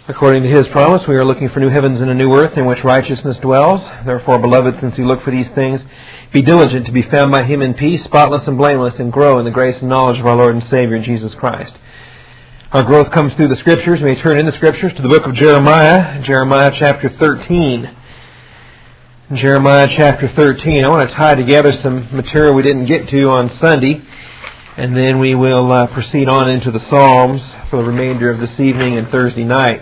According to His promise, we are looking for new heavens and a new earth in which righteousness dwells. Therefore, beloved, since you look for these things, be diligent to be found by Him in peace, spotless and blameless, and grow in the grace and knowledge of our Lord and Savior, Jesus Christ. Our growth comes through the Scriptures. We turn in the Scriptures to the book of Jeremiah, Jeremiah chapter 13. Jeremiah chapter 13. I want to tie together some material we didn't get to on Sunday, and then we will proceed on into the Psalms for the remainder of this evening and Thursday night.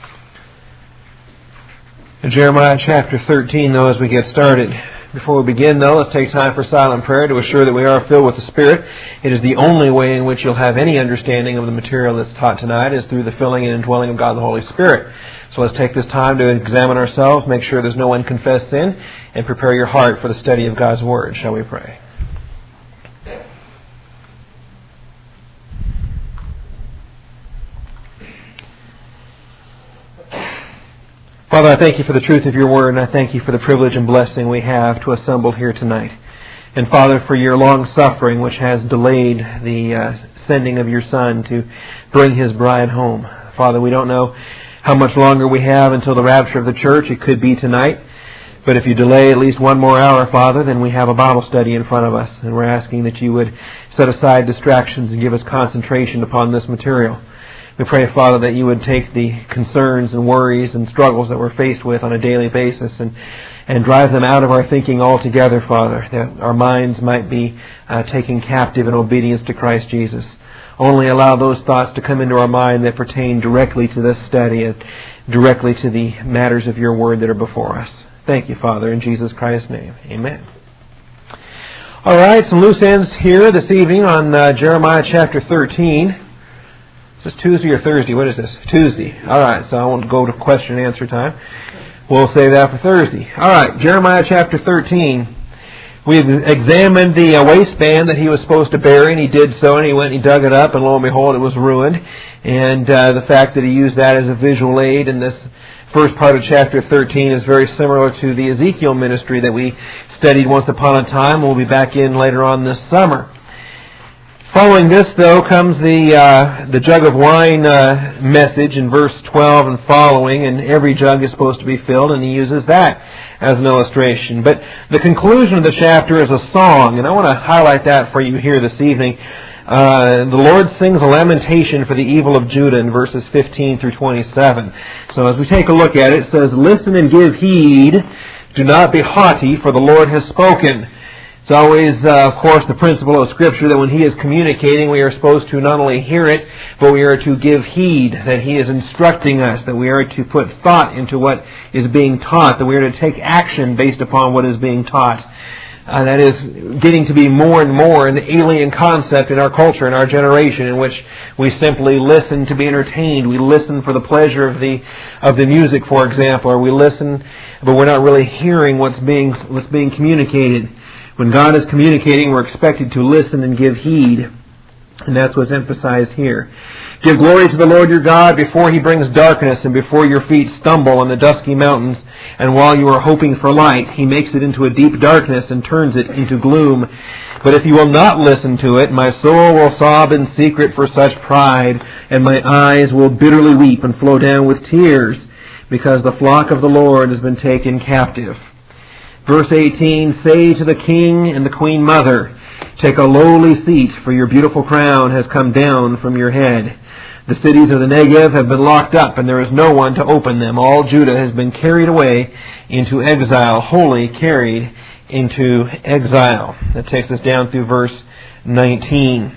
In Jeremiah chapter 13, though, as we get started. Before we begin, though, let's take time for silent prayer to assure that we are filled with the Spirit. It is the only way in which you'll have any understanding of the material that's taught tonight is through the filling and indwelling of God the Holy Spirit. So let's take this time to examine ourselves, make sure there's no unconfessed sin, and prepare your heart for the study of God's Word. Shall we pray? Father, I thank You for the truth of Your Word, and I thank You for the privilege and blessing we have to assemble here tonight. And Father, for Your long suffering, which has delayed the sending of Your Son to bring His bride home. Father, we don't know how much longer we have until the rapture of the church. It could be tonight. But if You delay at least one more hour, Father, then we have a Bible study in front of us. And we're asking that You would set aside distractions and give us concentration upon this material. We pray, Father, that You would take the concerns and worries and struggles that we're faced with on a daily basis and drive them out of our thinking altogether, Father, that our minds might be taken captive in obedience to Christ Jesus. Only allow those thoughts to come into our mind that pertain directly to this study, directly to the matters of Your Word that are before us. Thank You, Father, in Jesus Christ's name. Amen. All right, some loose ends here this evening on Jeremiah chapter 13. Is this Tuesday or Thursday? What is this? Tuesday. All right, so I won't go to question and answer time. We'll save that for Thursday. All right, Jeremiah chapter 13. We've examined the waistband that he was supposed to bury, and he did so, and he went and he dug it up, and lo and behold, it was ruined. And the fact that he used that as a visual aid in this first part of chapter 13 is very similar to the Ezekiel ministry that we studied once upon a time. We'll be back in later on this summer. Following this, though, comes the jug of wine message in verse 12 and following, and every jug is supposed to be filled, and he uses that as an illustration. But the conclusion of the chapter is a song, and I want to highlight that for you here this evening. The Lord sings a lamentation for the evil of Judah in verses 15 through 27. So as we take a look at it, it says, "Listen and give heed, do not be haughty, for the Lord has spoken." It's always, of course, the principle of Scripture that when He is communicating, we are supposed to not only hear it, but we are to give heed, that He is instructing us, that we are to put thought into what is being taught, that we are to take action based upon what is being taught. That is getting to be more and more an alien concept in our culture, in our generation, in which we simply listen to be entertained. We listen for the pleasure of the music, for example, or we listen, but we're not really hearing what's being communicated. When God is communicating, we're expected to listen and give heed. And that's what's emphasized here. Give glory to the Lord your God before He brings darkness and before your feet stumble on the dusky mountains. And while you are hoping for light, He makes it into a deep darkness and turns it into gloom. But if you will not listen to it, my soul will sob in secret for such pride, and my eyes will bitterly weep and flow down with tears, because the flock of the Lord has been taken captive. Verse 18, "Say to the king and the queen mother, take a lowly seat, for your beautiful crown has come down from your head. The cities of the Negev have been locked up, and there is no one to open them. All Judah has been carried away into exile, wholly carried into exile." That takes us down through verse 19.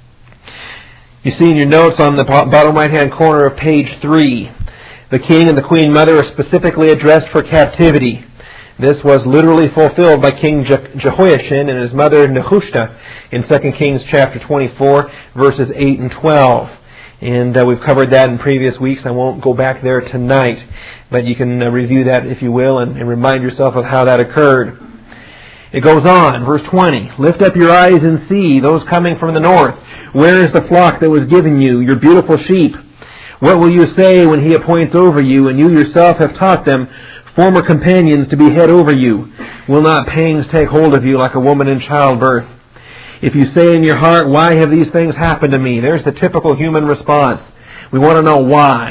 You see in your notes on the bottom right-hand corner of page 3, the king and the queen mother are specifically addressed for captivity. This was literally fulfilled by King Jehoiachin and his mother Nehushta in 2 Kings chapter 24, verses 8 and 12. And we've covered that in previous weeks. I won't go back there tonight, but you can review that if you will and remind yourself of how that occurred. It goes on, verse 20, "Lift up your eyes and see those coming from the north. Where is the flock that was given you, your beautiful sheep? What will you say when He appoints over you, and you yourself have taught them, former companions, to be head over you? Will not pangs take hold of you like a woman in childbirth? If you say in your heart, why have these things happened to me?" There's the typical human response. We want to know why.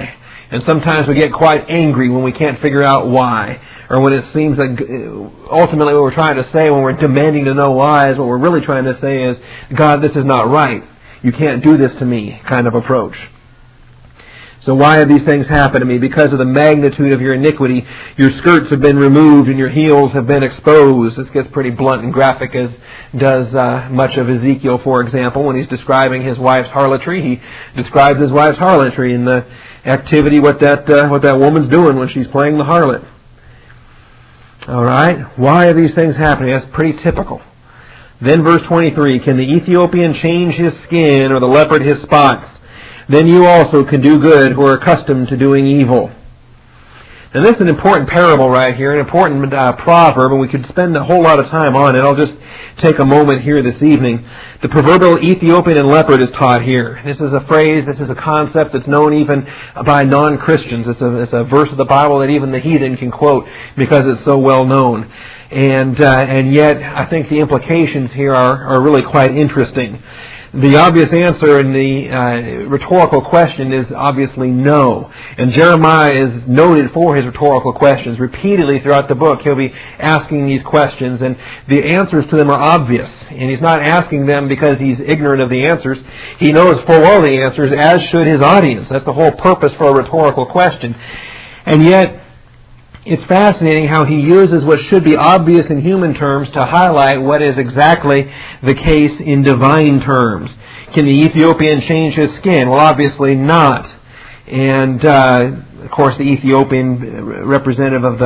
And sometimes we get quite angry when we can't figure out why. Or when it seems like ultimately what we're trying to say when we're demanding to know why is what we're really trying to say is, God, this is not right. You can't do this to me kind of approach. So why have these things happened to me? Because of the magnitude of your iniquity, your skirts have been removed and your heels have been exposed. This gets pretty blunt and graphic, as does much of Ezekiel, for example. When he's describing his wife's harlotry, he describes his wife's harlotry and the activity, what that woman's doing when she's playing the harlot. All right? Why are these things happening? That's pretty typical. Then verse 23, can the Ethiopian change his skin or the leopard his spots? Then you also can do good who are accustomed to doing evil. Now this is an important parable right here, an important proverb, and we could spend a whole lot of time on it. I'll just take a moment here this evening. The proverbial Ethiopian and leopard is taught here. This is a phrase, this is a concept that's known even by non-Christians. It's a verse of the Bible that even the heathen can quote because it's so well known. And yet I think the implications here are really quite interesting. The obvious answer in the rhetorical question is obviously no. And Jeremiah is noted for his rhetorical questions. Repeatedly throughout the book, he'll be asking these questions, and the answers to them are obvious. And he's not asking them because he's ignorant of the answers. He knows full well the answers, as should his audience. That's the whole purpose for a rhetorical question. And yet, it's fascinating how he uses what should be obvious in human terms to highlight what is exactly the case in divine terms. Can the Ethiopian change his skin? Well, obviously not. And of course, the Ethiopian representative of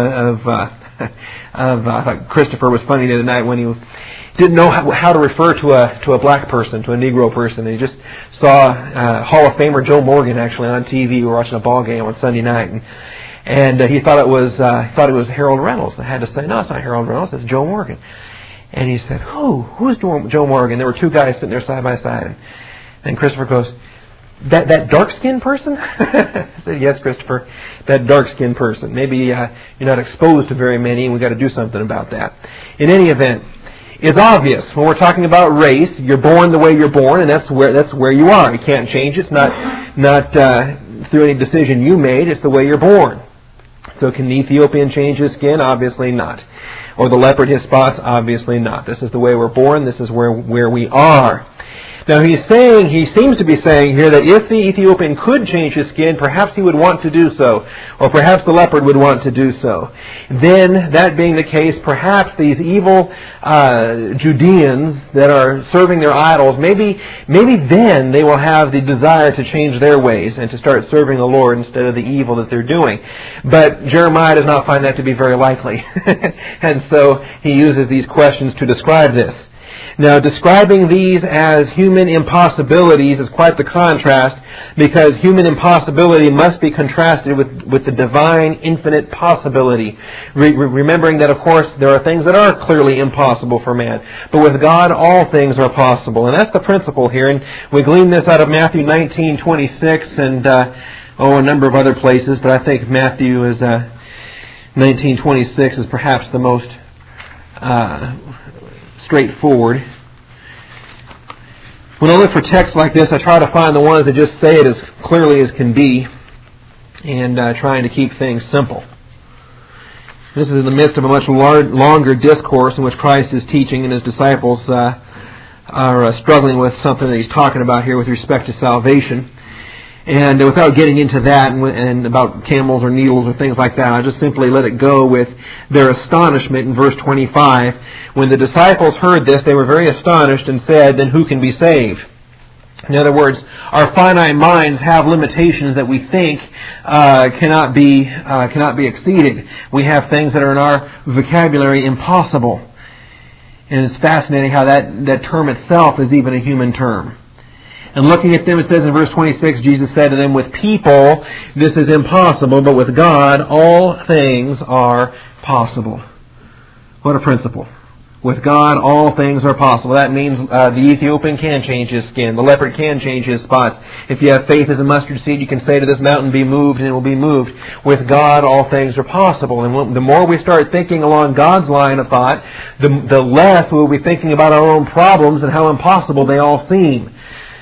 I thought Christopher was funny the other night when he didn't know how to refer to a black person, to a Negro person. He just saw Hall of Famer Joe Morgan actually on TV. We were watching a ball game on Sunday night, and he thought it was Harold Reynolds. I had to say, no, it's not Harold Reynolds, it's Joe Morgan. And he said, who's Joe Morgan? There were two guys sitting there side by side. And Christopher goes, that dark-skinned person? I said, yes, Christopher, that dark-skinned person. Maybe you're not exposed to very many, and we've got to do something about that. In any event, it's obvious when we're talking about race. You're born the way you're born, and that's where you are. You can't change it. It's not through any decision you made. It's the way you're born. So can the Ethiopian change his skin? Obviously not. Or the leopard his spots? Obviously not. This is the way we're born. This is where we are. Now he seems to be saying here that if the Ethiopian could change his skin, perhaps he would want to do so, or perhaps the leopard would want to do so. Then, that being the case, perhaps these evil Judeans that are serving their idols, maybe then they will have the desire to change their ways and to start serving the Lord instead of the evil that they're doing. But Jeremiah does not find that to be very likely. And so he uses these questions to describe this. Now, describing these as human impossibilities is quite the contrast, because human impossibility must be contrasted with the divine infinite possibility. Remembering that, of course, there are things that are clearly impossible for man, but with God all things are possible. And that's the principle here. And we glean this out of Matthew 19:26 and a number of other places, but I think Matthew is 19:26 is perhaps the most straightforward. When I look for texts like this, I try to find the ones that just say it as clearly as can be, and trying to keep things simple. This is in the midst of a much longer discourse in which Christ is teaching, and his disciples are struggling with something that he's talking about here with respect to salvation. And without getting into that and about camels or needles or things like that, I'll just simply let it go with their astonishment in verse 25. When the disciples heard this, they were very astonished and said, "Then who can be saved?" In other words, our finite minds have limitations that we think cannot be exceeded. We have things that are in our vocabulary impossible. And it's fascinating how that term itself is even a human term. And looking at them, it says in verse 26, Jesus said to them, "With people this is impossible, but with God all things are possible." What a principle. With God all things are possible. That means the Ethiopian can change his skin. The leopard can change his spots. If you have faith as a mustard seed, you can say to this mountain, "Be moved," and it will be moved. With God all things are possible. And the more we start thinking along God's line of thought, the less we'll be thinking about our own problems and how impossible they all seem.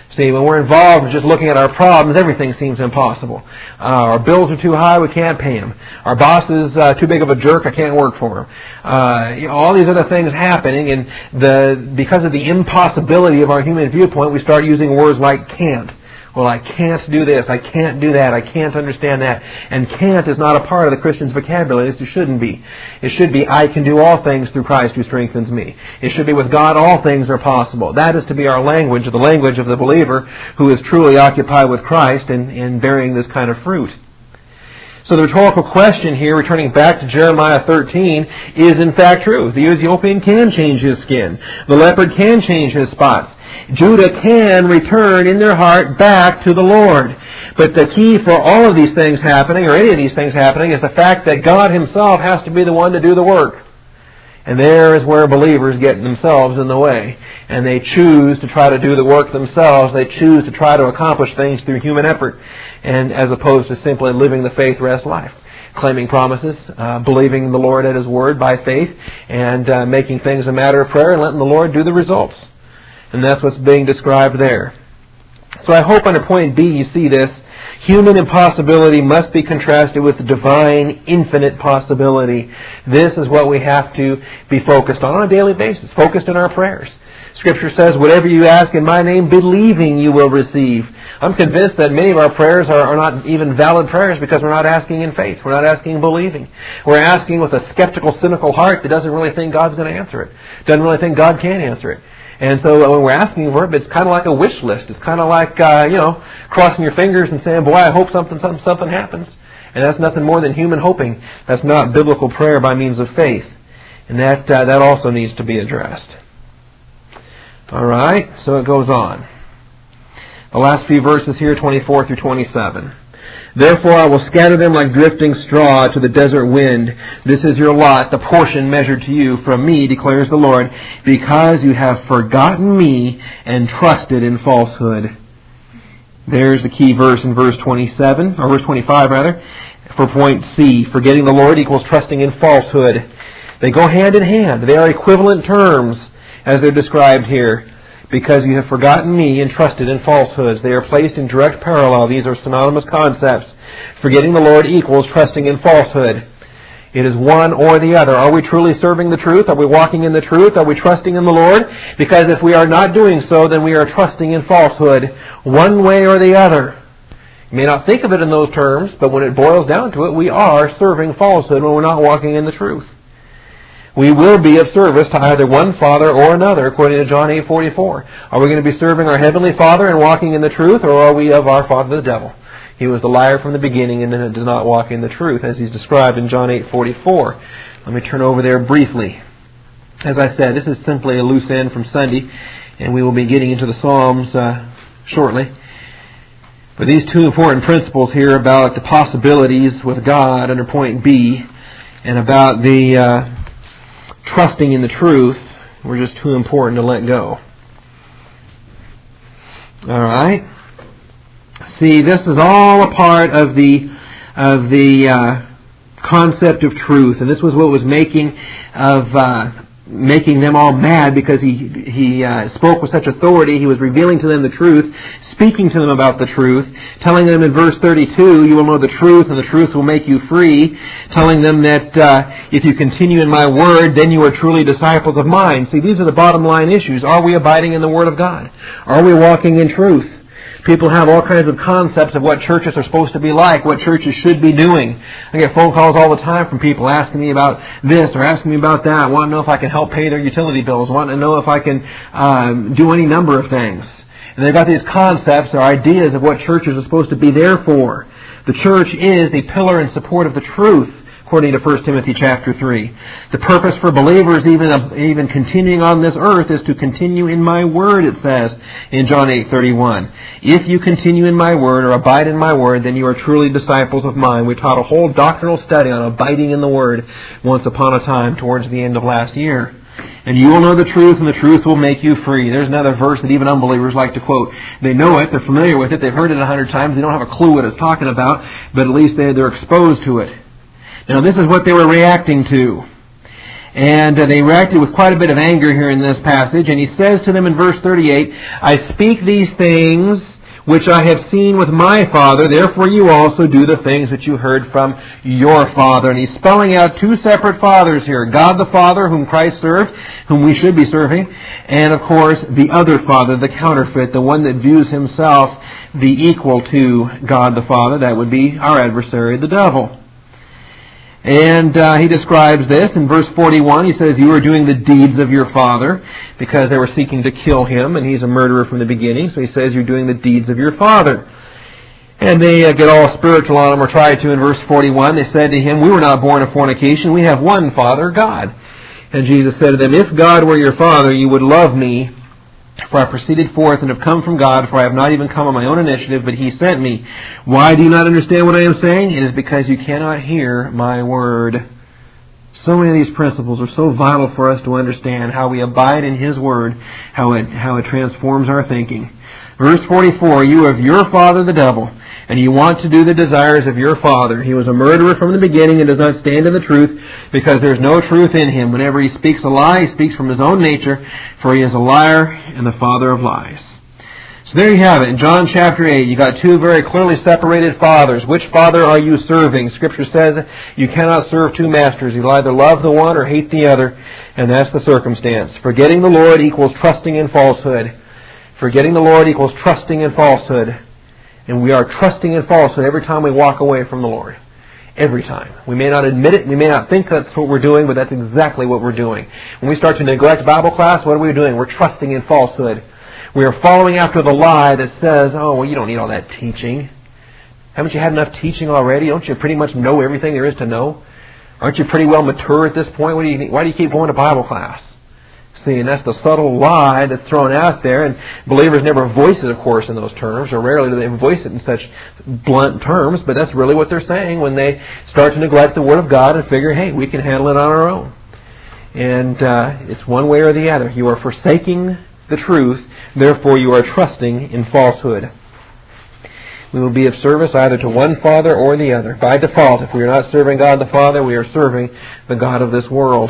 See, when we're involved in just looking at our problems, everything seems impossible. Our bills are too high, we can't pay them. Our boss is too big of a jerk, I can't work for him. All these other things happening, and because of the impossibility of our human viewpoint, we start using words like can't. Well, I can't do this, I can't do that, I can't understand that. And can't is not a part of the Christian's vocabulary. It shouldn't be. It should be, I can do all things through Christ who strengthens me. It should be, with God all things are possible. That is to be our language, the language of the believer who is truly occupied with Christ and bearing this kind of fruit. So the rhetorical question here, returning back to Jeremiah 13, is in fact true. The Ethiopian can change his skin. The leopard can change his spots. Judah can return in their heart back to the Lord. But the key for all of these things happening, or any of these things happening, is the fact that God Himself has to be the one to do the work. And there is where believers get themselves in the way. And they choose to try to do the work themselves. They choose to try to accomplish things through human effort, and as opposed to simply living the faith rest life. Claiming promises, believing the Lord at His Word by faith, and making things a matter of prayer and letting the Lord do the results. And that's what's being described there. So I hope under point B you see this. Human impossibility must be contrasted with divine, infinite possibility. This is what we have to be focused on a daily basis, focused in our prayers. Scripture says, whatever you ask in my name, believing you will receive. I'm convinced that many of our prayers are not even valid prayers because we're not asking in faith. We're not asking believing. We're asking with a skeptical, cynical heart that doesn't really think God's going to answer it. Doesn't really think God can answer it. And so when we're asking for it, it's kind of like a wish list. It's kind of like, crossing your fingers and saying, boy, I hope something happens. And that's nothing more than human hoping. That's not biblical prayer by means of faith. And that also needs to be addressed. All right, so it goes on. The last few verses here, 24 through 27. Therefore I will scatter them like drifting straw to the desert wind. This is your lot, the portion measured to you from me, declares the Lord, because you have forgotten me and trusted in falsehood. There's the key verse in verse 27, or verse 25 rather, for point C. Forgetting the Lord equals trusting in falsehood. They go hand in hand. They are equivalent terms as they're described here. Because you have forgotten me and trusted in falsehoods. They are placed in direct parallel. These are synonymous concepts. Forgetting the Lord equals trusting in falsehood. It is one or the other. Are we truly serving the truth? Are we walking in the truth? Are we trusting in the Lord? Because if we are not doing so, then we are trusting in falsehood, one way or the other. You may not think of it in those terms, but when it boils down to it, we are serving falsehood when we're not walking in the truth. We will be of service to either one Father or another, according to John 8:44. Are we going to be serving our Heavenly Father and walking in the truth, or are we of our father the devil? He was the liar from the beginning and does not walk in the truth, as he's described in John 8:44. Let me turn over there briefly. As I said, this is simply a loose end from Sunday, and we will be getting into the Psalms shortly. But these two important principles here about the possibilities with God under point B, and about the trusting in the truth, were just too important to let go. All right. See, this is all a part of the concept of truth, and this was what was making them all mad, because he spoke with such authority. He was revealing to them the truth, speaking to them about the truth, telling them in verse 32, you will know the truth, and the truth will make you free, telling them that if you continue in my word, then you are truly disciples of mine. See, these are the bottom line issues. Are we abiding in the word of God? Are we walking in truth? People have all kinds of concepts of what churches are supposed to be like, what churches should be doing. I get phone calls all the time from people asking me about this or asking me about that, wanting to know if I can help pay their utility bills, wanting to know if I can do any number of things. And they've got these concepts or ideas of what churches are supposed to be there for. The church is the pillar and support of the truth, according to 1 Timothy chapter 3. The purpose for believers even continuing on this earth is to continue in my word, it says in John 8:31. If you continue in my word or abide in my word, then you are truly disciples of mine. We taught a whole doctrinal study on abiding in the word once upon a time towards the end of last year. And you will know the truth, and the truth will make you free. There's another verse that even unbelievers like to quote. They know it, they're familiar with it, they've heard it 100 times, they don't have a clue what it's talking about, but at least they're exposed to it. Now this is what they were reacting to. And they reacted with quite a bit of anger here in this passage. And he says to them in verse 38, I speak these things which I have seen with my Father, therefore you also do the things that you heard from your father. And he's spelling out two separate fathers here. God the Father, whom Christ served, whom we should be serving, and of course the other Father, the counterfeit, the one that views himself the equal to God the Father. That would be our adversary, the devil. And he describes this in verse 41. He says, you are doing the deeds of your father, because they were seeking to kill him, and he's a murderer from the beginning. So he says, you're doing the deeds of your father. And they get all spiritual on him, or try to, in verse 41. They said to him, we were not born of fornication. We have one Father, God. And Jesus said to them, if God were your Father, you would love me, for I proceeded forth and have come from God, for I have not even come on my own initiative, but He sent me. Why do you not understand what I am saying? It is because you cannot hear my word. So many of these principles are so vital for us to understand how we abide in His word, how it transforms our thinking. Verse 44, you have your father the devil, and you want to do the desires of your father. He was a murderer from the beginning and does not stand in the truth, because there is no truth in him. Whenever he speaks a lie, he speaks from his own nature, for he is a liar and the father of lies. So there you have it. In John chapter 8, you got two very clearly separated fathers. Which father are you serving? Scripture says you cannot serve two masters. You'll either love the one or hate the other, and that's the circumstance. Forgetting the Lord equals trusting in falsehood. Forgetting the Lord equals trusting in falsehood. And we are trusting in falsehood every time we walk away from the Lord. Every time. We may not admit it, we may not think that's what we're doing, but that's exactly what we're doing. When we start to neglect Bible class, what are we doing? We're trusting in falsehood. We are following after the lie that says, oh, well, you don't need all that teaching. Haven't you had enough teaching already? Don't you pretty much know everything there is to know? Aren't you pretty well mature at this point? Why do you keep going to Bible class? See, and that's the subtle lie that's thrown out there, and believers never voice it, of course, in those terms, or rarely do they voice it in such blunt terms, but that's really what they're saying when they start to neglect the Word of God and figure, hey, we can handle it on our own. And it's one way or the other. You are forsaking the truth, therefore you are trusting in falsehood. We will be of service either to one father or the other. By default, if we are not serving God the Father, we are serving the God of this world.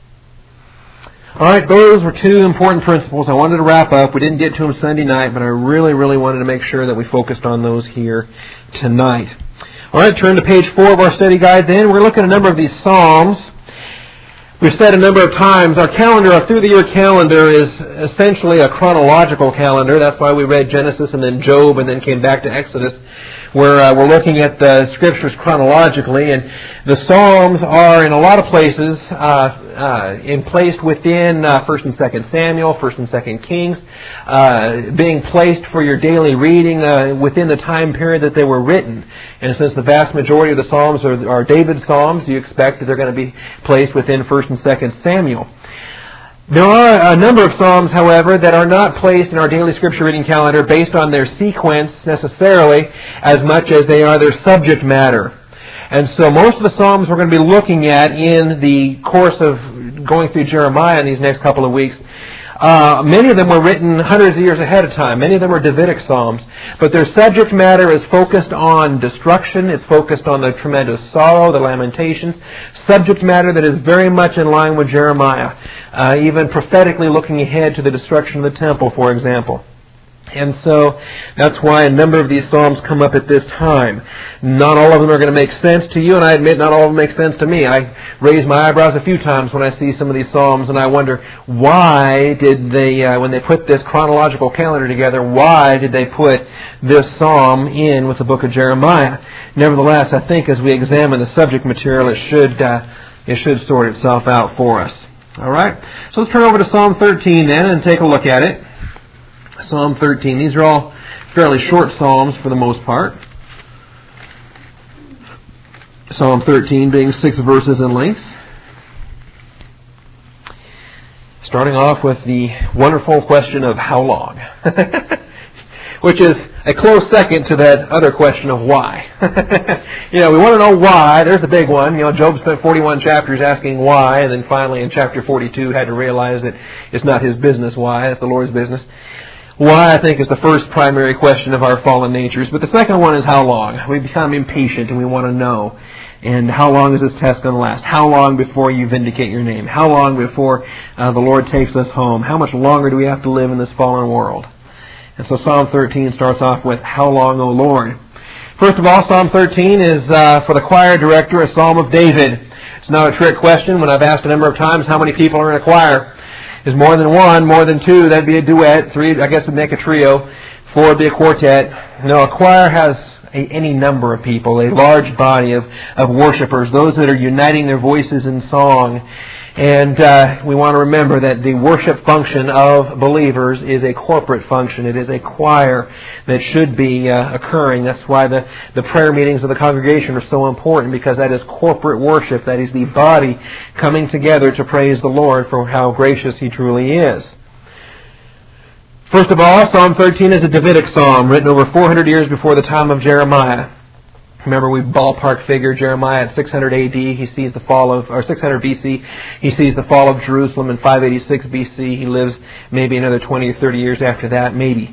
All right, those were two important principles. I wanted to wrap up. We didn't get to them Sunday night, but I really, really wanted to make sure that we focused on those here tonight. All right, turn to page 4 of our study guide then. We're looking at a number of these Psalms. We've said a number of times, our calendar, our through-the-year calendar is essentially a chronological calendar. That's why we read Genesis and then Job and then came back to Exodus, where we're looking at the Scriptures chronologically. And the Psalms are, in a lot of places, placed within 1st and 2nd Samuel, 1st and 2nd Kings, being placed for your daily reading within the time period that they were written. And since the vast majority of the Psalms are David's Psalms, you expect that they're going to be placed within 1st and 2nd Samuel. There are a number of Psalms, however, that are not placed in our daily Scripture reading calendar based on their sequence necessarily as much as they are their subject matter. And so most of the Psalms we're going to be looking at in the course of going through Jeremiah in these next couple of weeks, many of them were written hundreds of years ahead of time. Many of them are Davidic Psalms. But their subject matter is focused on destruction. It's focused on the tremendous sorrow, the lamentations. Subject matter that is very much in line with Jeremiah. Even prophetically looking ahead to the destruction of the temple, for example. And so that's why a number of these Psalms come up at this time. Not all of them are going to make sense to you, and I admit not all of them make sense to me. I raise my eyebrows a few times when I see some of these Psalms, and I wonder, why did they, when they put this chronological calendar together, why did they put this Psalm in with the book of Jeremiah? Nevertheless, I think as we examine the subject material, it should sort itself out for us. All right? So let's turn over to Psalm 13 then and take a look at it. Psalm 13. These are all fairly short Psalms for the most part. Psalm 13 being 6 verses in length. Starting off with the wonderful question of how long? Which is a close second to that other question of why. We want to know why. There's the big one. Job spent 41 chapters asking why, and then finally in chapter 42 had to realize that it's not his business why, it's the Lord's business. Why, I think, is the first primary question of our fallen natures. But the second one is how long. We become impatient and we want to know. And how long is this test going to last? How long before you vindicate your name? How long before the Lord takes us home? How much longer do we have to live in this fallen world? And so Psalm 13 starts off with, How long, O Lord? First of all, Psalm 13 is, for the choir director, a psalm of David. It's not a trick question. When I've asked a number of times how many people are in a choir, is more than one, more than two, that'd be a duet. Three, I guess, would make a trio. Four would be a quartet. No, a choir has any number of people, a large body of worshipers, those that are uniting their voices in song. And we want to remember that the worship function of believers is a corporate function. It is a choir that should be occurring. That's why the prayer meetings of the congregation are so important, because that is corporate worship. That is the body coming together to praise the Lord for how gracious He truly is. First of all, Psalm 13 is a Davidic psalm written over 400 years before the time of Jeremiah. Remember, we ballpark figure Jeremiah at 600 A.D. He sees the fall of, or 600 B.C. He sees the fall of Jerusalem in 586 B.C. He lives maybe another 20 or 30 years after that, maybe.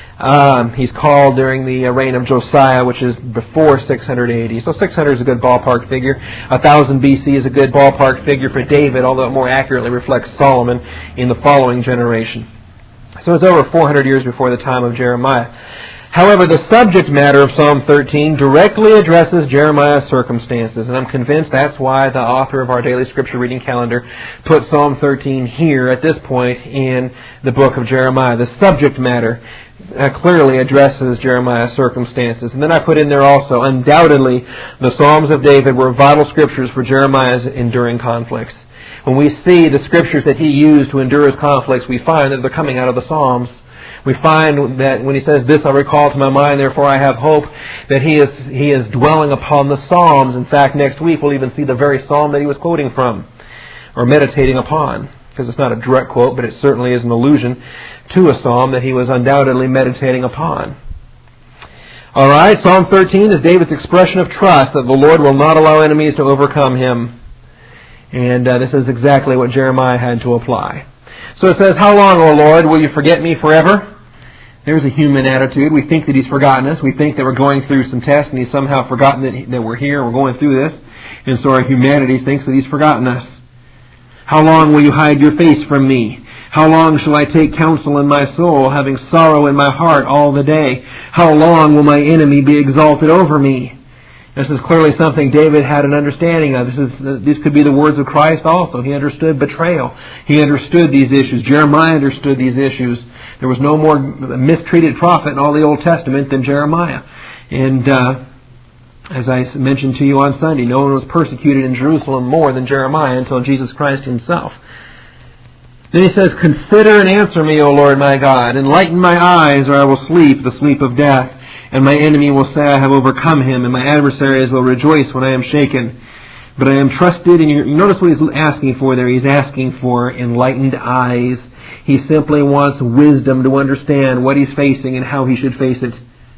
He's called during the reign of Josiah, which is before 600 A.D. So 600 is a good ballpark figure. 1000 B.C. is a good ballpark figure for David, although it more accurately reflects Solomon in the following generation. So it's over 400 years before the time of Jeremiah. However, the subject matter of Psalm 13 directly addresses Jeremiah's circumstances, and I'm convinced that's why the author of our daily scripture reading calendar put Psalm 13 here at this point in the book of Jeremiah. The subject matter clearly addresses Jeremiah's circumstances. And then I put in there also, undoubtedly, the Psalms of David were vital scriptures for Jeremiah's enduring conflicts. When we see the scriptures that he used to endure his conflicts, we find that they're coming out of the Psalms. We find that when he says, This I recall to my mind, therefore I have hope, that he is dwelling upon the Psalms. In fact, next week we'll even see the very Psalm that he was quoting from, or meditating upon, because it's not a direct quote, but it certainly is an allusion to a Psalm that he was undoubtedly meditating upon. Alright, Psalm 13 is David's expression of trust that the Lord will not allow enemies to overcome him. And this is exactly what Jeremiah had to apply. So it says, How long, O Lord, will you forget me forever? There's a human attitude. We think that He's forgotten us. We think that we're going through some tests and He's somehow forgotten that we're here, we're going through this. And so our humanity thinks that He's forgotten us. How long will you hide your face from me? How long shall I take counsel in my soul, having sorrow in my heart all the day? How long will my enemy be exalted over me? This is clearly something David had an understanding of. These could be the words of Christ also. He understood betrayal. He understood these issues. Jeremiah understood these issues. There was no more mistreated prophet in all the Old Testament than Jeremiah. And as I mentioned to you on Sunday, no one was persecuted in Jerusalem more than Jeremiah until Jesus Christ Himself. Then he says, Consider and answer me, O Lord my God. Enlighten my eyes, or I will sleep the sleep of death. And my enemy will say, I have overcome him, and my adversaries will rejoice when I am shaken. But I am trusted in your... Notice what he's asking for there. He's asking for enlightened eyes. He simply wants wisdom to understand what he's facing and how he should face it.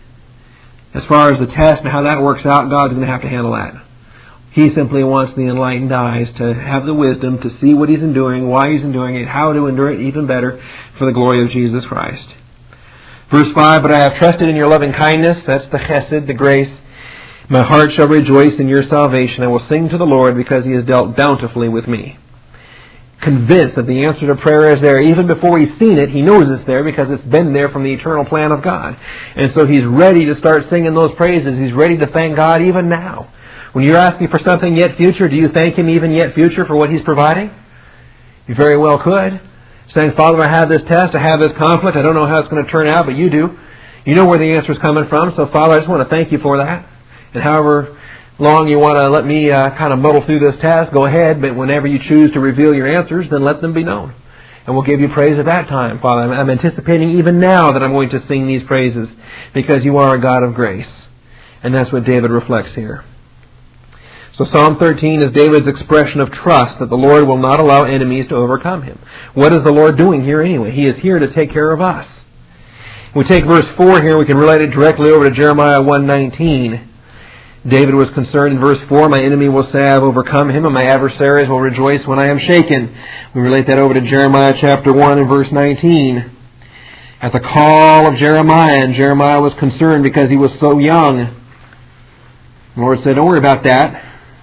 As far as the test and how that works out, God's going to have to handle that. He simply wants the enlightened eyes to have the wisdom to see what he's enduring, why he's enduring it, how to endure it even better for the glory of Jesus Christ. Verse 5, But I have trusted in your loving kindness. That's the chesed, the grace. My heart shall rejoice in your salvation. I will sing to the Lord because He has dealt bountifully with me. Convinced that the answer to prayer is there. Even before he's seen it, he knows it's there because it's been there from the eternal plan of God. And so he's ready to start singing those praises. He's ready to thank God even now. When you're asking for something yet future, do you thank Him even yet future for what He's providing? You very well could. Saying, Father, I have this test, I have this conflict, I don't know how it's going to turn out, but you do. You know where the answer is coming from, so Father, I just want to thank you for that. And however long you want to let me kind of muddle through this task, go ahead, but whenever you choose to reveal your answers, then let them be known. And we'll give you praise at that time, Father. I'm anticipating even now that I'm going to sing these praises because you are a God of grace. And that's what David reflects here. So Psalm 13 is David's expression of trust that the Lord will not allow enemies to overcome him. What is the Lord doing here anyway? He is here to take care of us. We take verse 4 here, we can relate it directly over to Jeremiah 1:19. David was concerned in verse 4, My enemy will say, I have overcome him, and my adversaries will rejoice when I am shaken. We relate that over to Jeremiah chapter 1 and verse 19. At the call of Jeremiah, and Jeremiah was concerned because he was so young. The Lord said, Don't worry about that.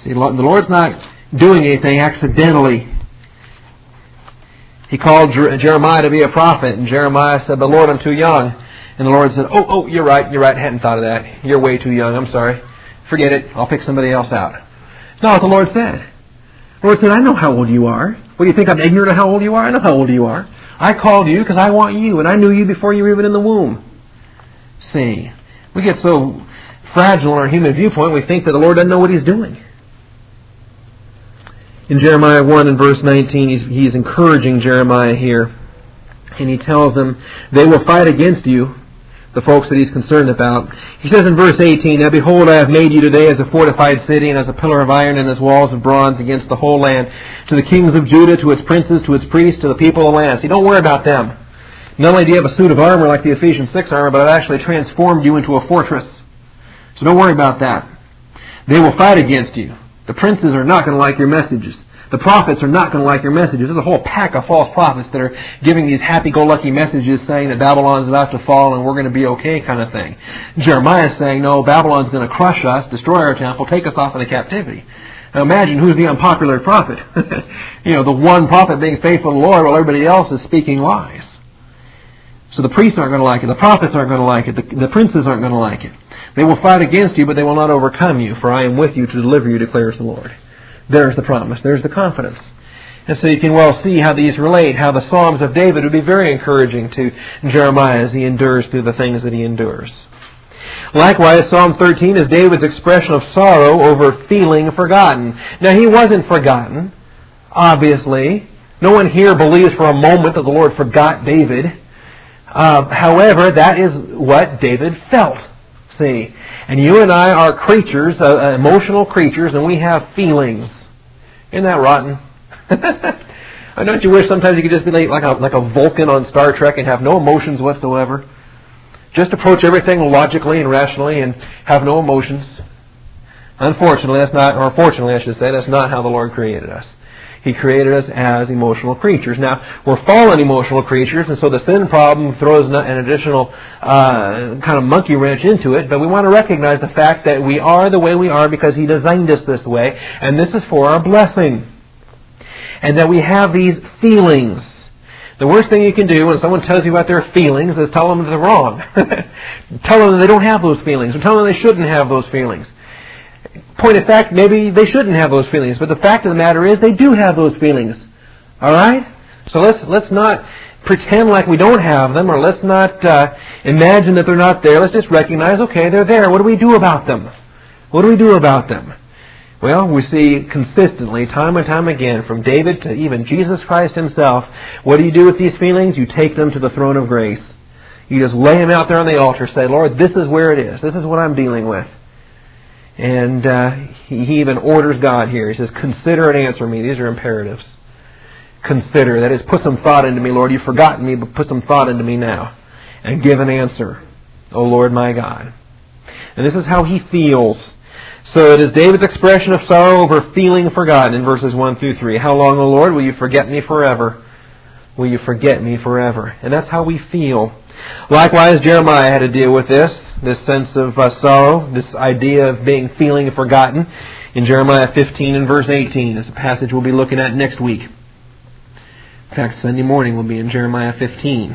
The Lord's not doing anything accidentally. He called Jeremiah to be a prophet, and Jeremiah said, "But Lord, I'm too young." And the Lord said, "Oh, you're right. I hadn't thought of that. You're way too young. I'm sorry. Forget it. I'll pick somebody else out." It's not what the Lord said. The Lord said, "I know how old you are. What, do you think I'm ignorant of how old you are? I know how old you are. I called you because I want you, and I knew you before you were even in the womb." See, we get so fragile in our human viewpoint, we think that the Lord doesn't know what He's doing. In Jeremiah 1 and verse 19, he's encouraging Jeremiah here. And he tells him, they will fight against you, the folks that he's concerned about. He says in verse 18, "Now behold, I have made you today as a fortified city, and as a pillar of iron, and as walls of bronze against the whole land. To the kings of Judah, to its princes, to its priests, to the people of the land." See, don't worry about them. Not only do you have a suit of armor like the Ephesians 6 armor, but I've actually transformed you into a fortress. So don't worry about that. They will fight against you. The princes are not going to like your messages. The prophets are not going to like your messages. There's a whole pack of false prophets that are giving these happy-go-lucky messages saying that Babylon's about to fall and we're going to be okay kind of thing. Jeremiah is saying, no, Babylon's going to crush us, destroy our temple, take us off into captivity. Now imagine who's the unpopular prophet. The one prophet being faithful to the Lord while everybody else is speaking lies. So the priests aren't going to like it. The prophets aren't going to like it. The princes aren't going to like it. They will fight against you, but they will not overcome you, for I am with you to deliver you, declares the Lord. There's the promise. There's the confidence. And so you can well see how these relate, how the Psalms of David would be very encouraging to Jeremiah as he endures through the things that he endures. Likewise, Psalm 13 is David's expression of sorrow over feeling forgotten. Now, he wasn't forgotten, obviously. No one here believes for a moment that the Lord forgot David. However, that is what David felt. See, and you and I are creatures, emotional creatures, and we have feelings. Isn't that rotten? Don't you wish sometimes you could just be like a Vulcan on Star Trek and have no emotions whatsoever? Just approach everything logically and rationally and have no emotions. Unfortunately, fortunately, I should say, that's not how the Lord created us. He created us as emotional creatures. Now, we're fallen emotional creatures, and so the sin problem throws an additional kind of monkey wrench into it, but we want to recognize the fact that we are the way we are because He designed us this way, and this is for our blessing. And that we have these feelings. The worst thing you can do when someone tells you about their feelings is tell them that they're wrong. Tell them that they don't have those feelings, or tell them they shouldn't have those feelings. Point of fact, maybe they shouldn't have those feelings, but the fact of the matter is they do have those feelings. All right? So let's not pretend like we don't have them, or let's not imagine that they're not there. Let's just recognize, okay, they're there. What do we do about them? What do we do about them? Well, we see consistently, time and time again, from David to even Jesus Christ Himself, what do you do with these feelings? You take them to the throne of grace. You just lay them out there on the altar, say, Lord, this is where it is. This is what I'm dealing with. And he even orders God here. He says, consider and answer me. These are imperatives. Consider. That is, put some thought into me, Lord. You've forgotten me, but put some thought into me now. And give an answer, O Lord my God. And this is how he feels. So it is David's expression of sorrow over feeling forgotten in verses 1 through 3. How long, O Lord, will you forget me forever? Will you forget me forever? And that's how we feel. Likewise, Jeremiah had to deal with this sense of sorrow, this idea of feeling forgotten in Jeremiah 15 and verse 18. It's a passage we'll be looking at next week. In fact, Sunday morning will be in Jeremiah 15.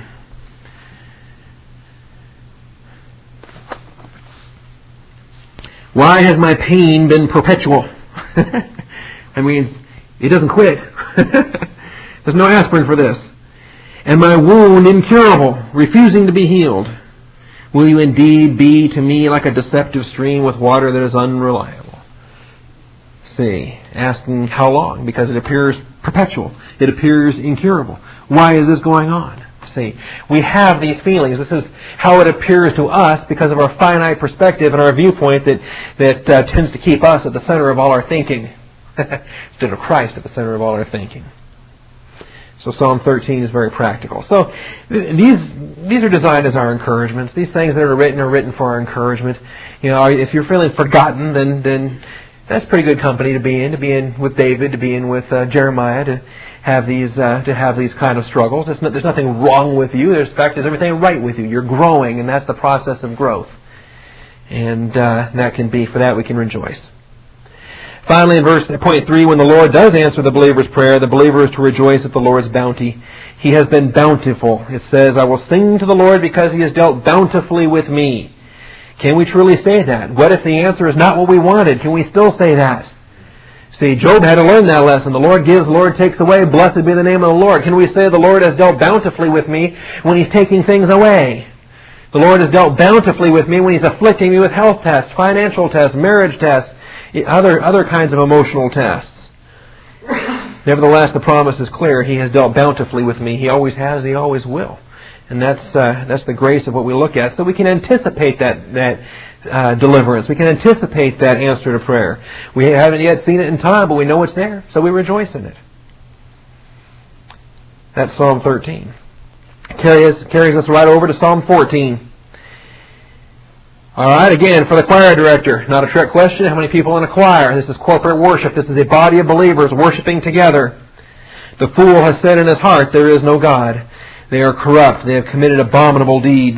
Why has my pain been perpetual? I mean, it doesn't quit. There's no aspirin for this. And my wound incurable, refusing to be healed. Will you indeed be to me like a deceptive stream with water that is unreliable? See, asking how long? Because it appears perpetual. It appears incurable. Why is this going on? See, we have these feelings. This is how it appears to us because of our finite perspective and our viewpoint that tends to keep us at the center of all our thinking instead of Christ at the center of all our thinking. So Psalm 13 is very practical. So these are designed as our encouragements. These things that are written for our encouragement. You know, if you're feeling forgotten, then that's pretty good company to be in with David, to be in with Jeremiah, to have these kind of struggles. There's nothing wrong with you. In fact, there's everything right with you. You're growing, and that's the process of growth. And that can be, for that we can rejoice. Finally, in point 3, when the Lord does answer the believer's prayer, the believer is to rejoice at the Lord's bounty. He has been bountiful. It says, I will sing to the Lord because He has dealt bountifully with me. Can we truly say that? What if the answer is not what we wanted? Can we still say that? See, Job had to learn that lesson. The Lord gives, the Lord takes away. Blessed be the name of the Lord. Can we say the Lord has dealt bountifully with me when He's taking things away? The Lord has dealt bountifully with me when He's afflicting me with health tests, financial tests, marriage tests, other kinds of emotional tests. Nevertheless, the promise is clear. He has dealt bountifully with me. He always has. He always will. And that's the grace of what we look at. So we can anticipate that deliverance. We can anticipate that answer to prayer. We haven't yet seen it in time, but we know it's there, so we rejoice in it. That's Psalm 13. Carries us right over to Psalm 14. All right, again, for the choir director, not a trick question. How many people in a choir? This is corporate worship. This is a body of believers worshiping together. The fool has said in his heart, there is no God. They are corrupt. They have committed abominable deeds.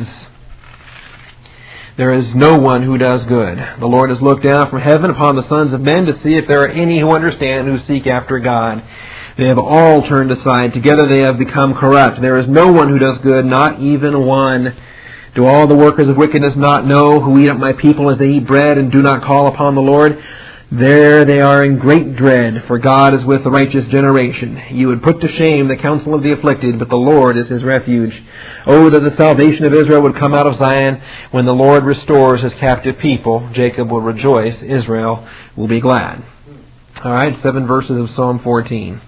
There is no one who does good. The Lord has looked down from heaven upon the sons of men to see if there are any who understand, who seek after God. They have all turned aside. Together they have become corrupt. There is no one who does good, not even one. Do all the workers of wickedness not know, who eat up my people as they eat bread and do not call upon the Lord? There they are in great dread, for God is with the righteous generation. You would put to shame the counsel of the afflicted, but the Lord is his refuge. Oh, that the salvation of Israel would come out of Zion. When the Lord restores his captive people, Jacob will rejoice, Israel will be glad. All right, 7 verses of Psalm 14.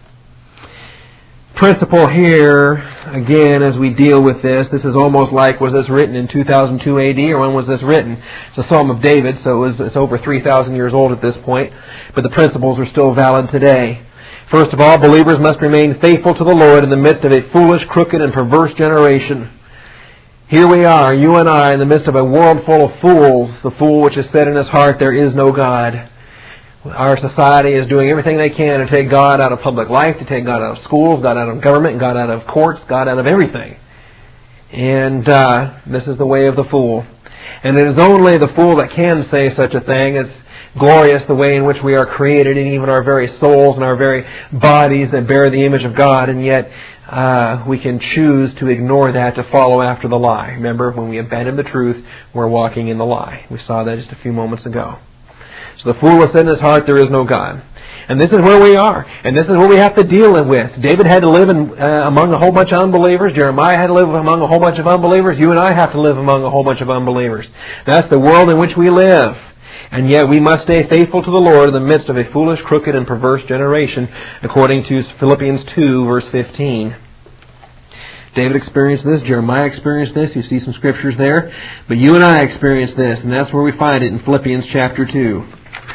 Principle here, again, as we deal with this is almost like, was this written in 2002 AD, or when was this written? It's a Psalm of David, so it's over 3,000 years old at this point, but the principles are still valid today. First of all, believers must remain faithful to the Lord in the midst of a foolish, crooked, and perverse generation. Here we are, you and I, in the midst of a world full of fools, the fool which has said in his heart, there is no God. Our society is doing everything they can to take God out of public life, to take God out of schools, God out of government, God out of courts, God out of everything. And this is the way of the fool. And it is only the fool that can say such a thing. It's glorious the way in which we are created, and even our very souls and our very bodies that bear the image of God, and yet we can choose to ignore that to follow after the lie. Remember, when we abandon the truth, we're walking in the lie. We saw that just a few moments ago. So the fool has said in his heart, there is no God. And this is where we are. And this is what we have to deal with. David had to live among a whole bunch of unbelievers. Jeremiah had to live among a whole bunch of unbelievers. You and I have to live among a whole bunch of unbelievers. That's the world in which we live. And yet we must stay faithful to the Lord in the midst of a foolish, crooked, and perverse generation, according to Philippians 2, verse 15. David experienced this. Jeremiah experienced this. You see some scriptures there. But you and I experienced this, and that's where we find it in Philippians chapter 2.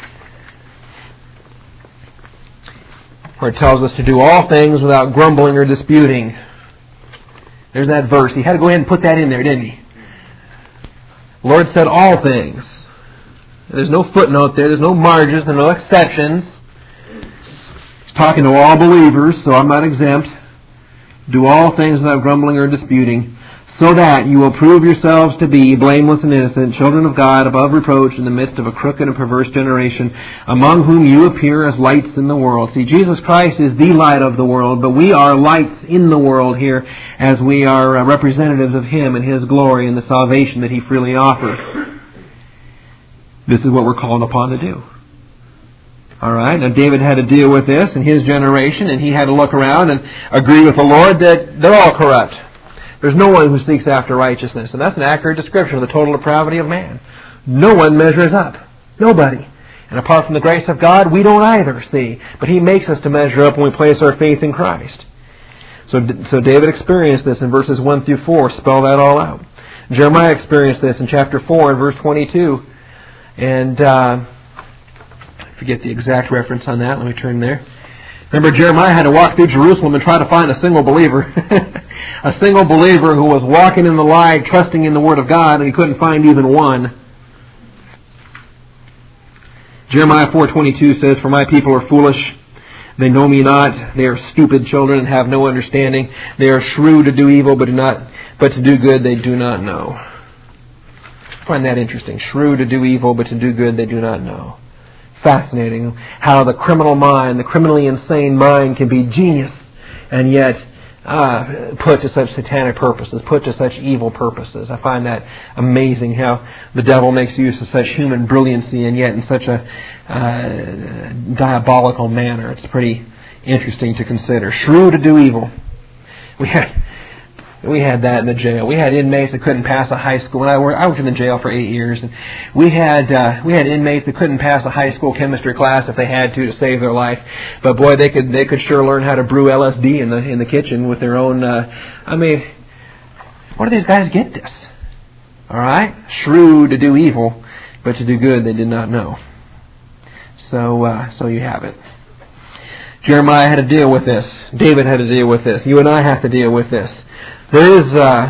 Where it tells us to do all things without grumbling or disputing. There's that verse. He had to go ahead and put that in there, didn't he? The Lord said all things. There's no footnote there. There's no margins. There's no exceptions. He's talking to all believers, so I'm not exempt. Do all things without grumbling or disputing, so that you will prove yourselves to be blameless and innocent, children of God, above reproach, in the midst of a crooked and perverse generation, among whom you appear as lights in the world. See, Jesus Christ is the light of the world, but we are lights in the world here as we are representatives of Him and His glory and the salvation that He freely offers. This is what we're called upon to do. All right, now David had to deal with this in his generation, and he had to look around and agree with the Lord that they're all corrupt. There's no one who seeks after righteousness, and that's an accurate description of the total depravity of man. No one measures up. Nobody. And apart from the grace of God, we don't either, see. But He makes us to measure up when we place our faith in Christ. So David experienced this in verses 1 through 4. Spell that all out. Jeremiah experienced this in chapter 4 and verse 22. And I forget the exact reference on that. Let me turn there. Remember, Jeremiah had to walk through Jerusalem and try to find a single believer. A single believer who was walking in the light, trusting in the Word of God, and he couldn't find even one. Jeremiah 4:22 says, "For my people are foolish. They know me not. They are stupid children and have no understanding. They are shrewd to do evil, but to do good they do not know." I find that interesting. Shrewd to do evil, but to do good they do not know. Fascinating how the criminal mind, the criminally insane mind, can be genius and yet put to such satanic purposes, put to such evil purposes. I find that amazing how the devil makes use of such human brilliancy and yet in such a diabolical manner. It's pretty interesting to consider. Shrewd to do evil. We had that in the jail. We had inmates that couldn't pass a high school. I worked in the jail for 8 years, and we had inmates that couldn't pass a high school chemistry class if they had to save their life. But boy, they could sure learn how to brew LSD in the kitchen with their own. Where do these guys get this? All right, shrewd to do evil, but to do good they did not know. So you have it. Jeremiah had to deal with this. David had to deal with this. You and I have to deal with this. There is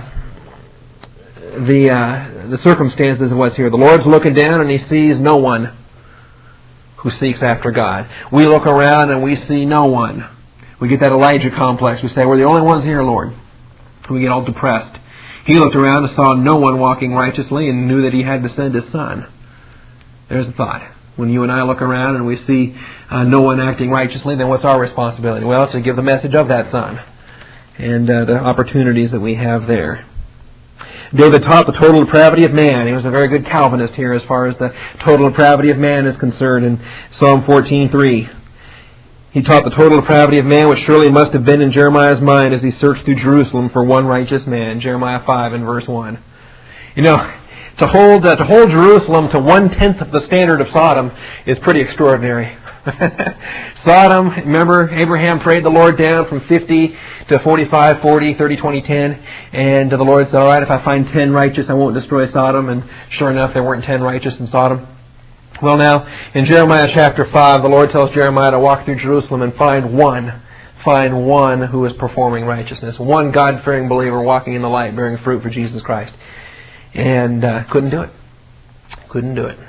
the circumstances of what's here. The Lord's looking down and He sees no one who seeks after God. We look around and we see no one. We get that Elijah complex. We say, we're the only ones here, Lord. We get all depressed. He looked around and saw no one walking righteously and knew that He had to send His Son. There's the thought. When you and I look around and we see no one acting righteously, then what's our responsibility? Well, it's to give the message of that Son and the opportunities that we have there. David taught the total depravity of man. He was a very good Calvinist here as far as the total depravity of man is concerned in Psalm 14:3. He taught the total depravity of man, which surely must have been in Jeremiah's mind as he searched through Jerusalem for one righteous man. Jeremiah 5 and verse 1. You know, to hold Jerusalem to 1/10 of the standard of Sodom is pretty extraordinary. Sodom, remember, Abraham prayed the Lord down from 50 to 45, 40, 30, 20, 10. And the Lord said, all right, if I find 10 righteous, I won't destroy Sodom. And sure enough, there weren't 10 righteous in Sodom. Well, now, in Jeremiah chapter 5, the Lord tells Jeremiah to walk through Jerusalem and find one who is performing righteousness. One God-fearing believer walking in the light, bearing fruit for Jesus Christ. And couldn't do it. Couldn't do it.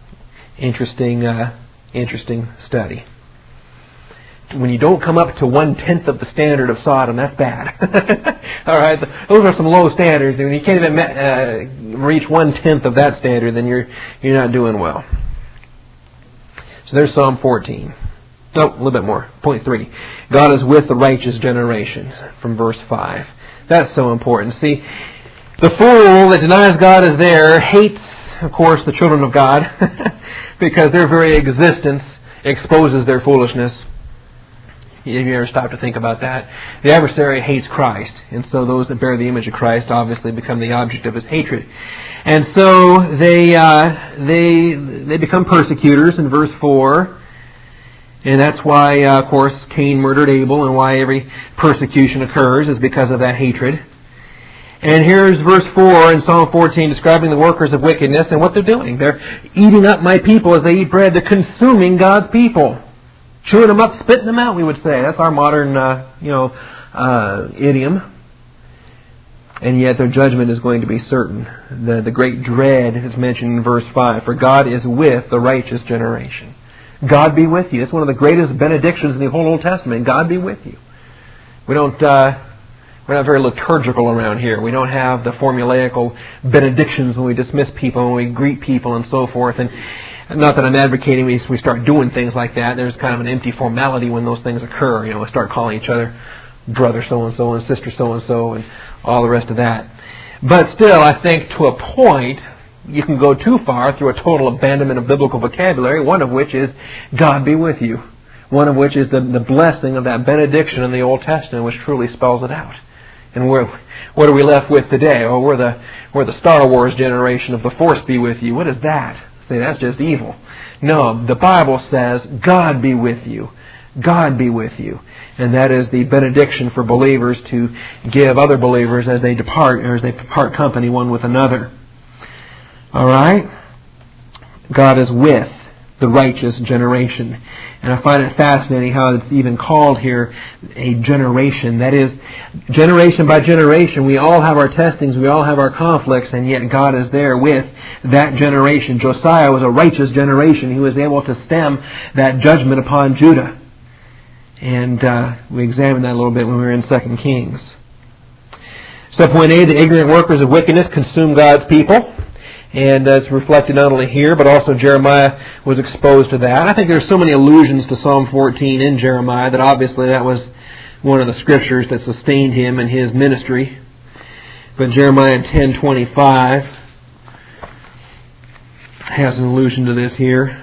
Interesting study. When you don't come up to 1/10 of the standard of Sodom, that's bad. All right, those are some low standards. When you can't even reach 1/10 of that standard, then you're not doing well. So there's Psalm 14. Oh, a little bit more. Point 3. God is with the righteous generation, from verse 5. That's so important. See, the fool that denies God is there hates, of course, the children of God because their very existence exposes their foolishness. Have you ever stopped to think about that? The adversary hates Christ, and so those that bear the image of Christ obviously become the object of his hatred. And so they become persecutors in verse 4. And that's why, of course, Cain murdered Abel, and why every persecution occurs is because of that hatred. And here's verse 4 in Psalm 14 describing the workers of wickedness and what they're doing. They're eating up my people as they eat bread. They're consuming God's people. Chewing them up, spitting them out, we would say. That's our modern, idiom. And yet their judgment is going to be certain. The great dread is mentioned in verse 5. For God is with the righteous generation. God be with you. It's one of the greatest benedictions in the whole Old Testament. God be with you. We're not very liturgical around here. We don't have the formulaical benedictions when we dismiss people, when we greet people and so forth. And not that I'm advocating we start doing things like that. There's kind of an empty formality when those things occur. You know, we start calling each other brother so-and-so and sister so-and-so and all the rest of that. But still, I think to a point, you can go too far through a total abandonment of biblical vocabulary, one of which is God be with you. One of which is the blessing of that benediction in the Old Testament, which truly spells it out. And what are we left with today? Oh, we're the Star Wars generation of the Force be with you. What is that? Say, that's just evil. No, the Bible says, God be with you. God be with you. And that is the benediction for believers to give other believers as they depart, or as they part company one with another. All right? God is with the righteous generation. And I find it fascinating how it's even called here a generation. That is, generation by generation, we all have our testings, we all have our conflicts, and yet God is there with that generation. Josiah was a righteous generation. He was able to stem that judgment upon Judah. And we examined that a little bit when we were in 2 Kings. Subpoint A, the ignorant workers of wickedness consume God's people. And it's reflected not only here, but also Jeremiah was exposed to that. I think there's so many allusions to Psalm 14 in Jeremiah that obviously that was one of the scriptures that sustained him in his ministry. But Jeremiah 10:25 has an allusion to this here,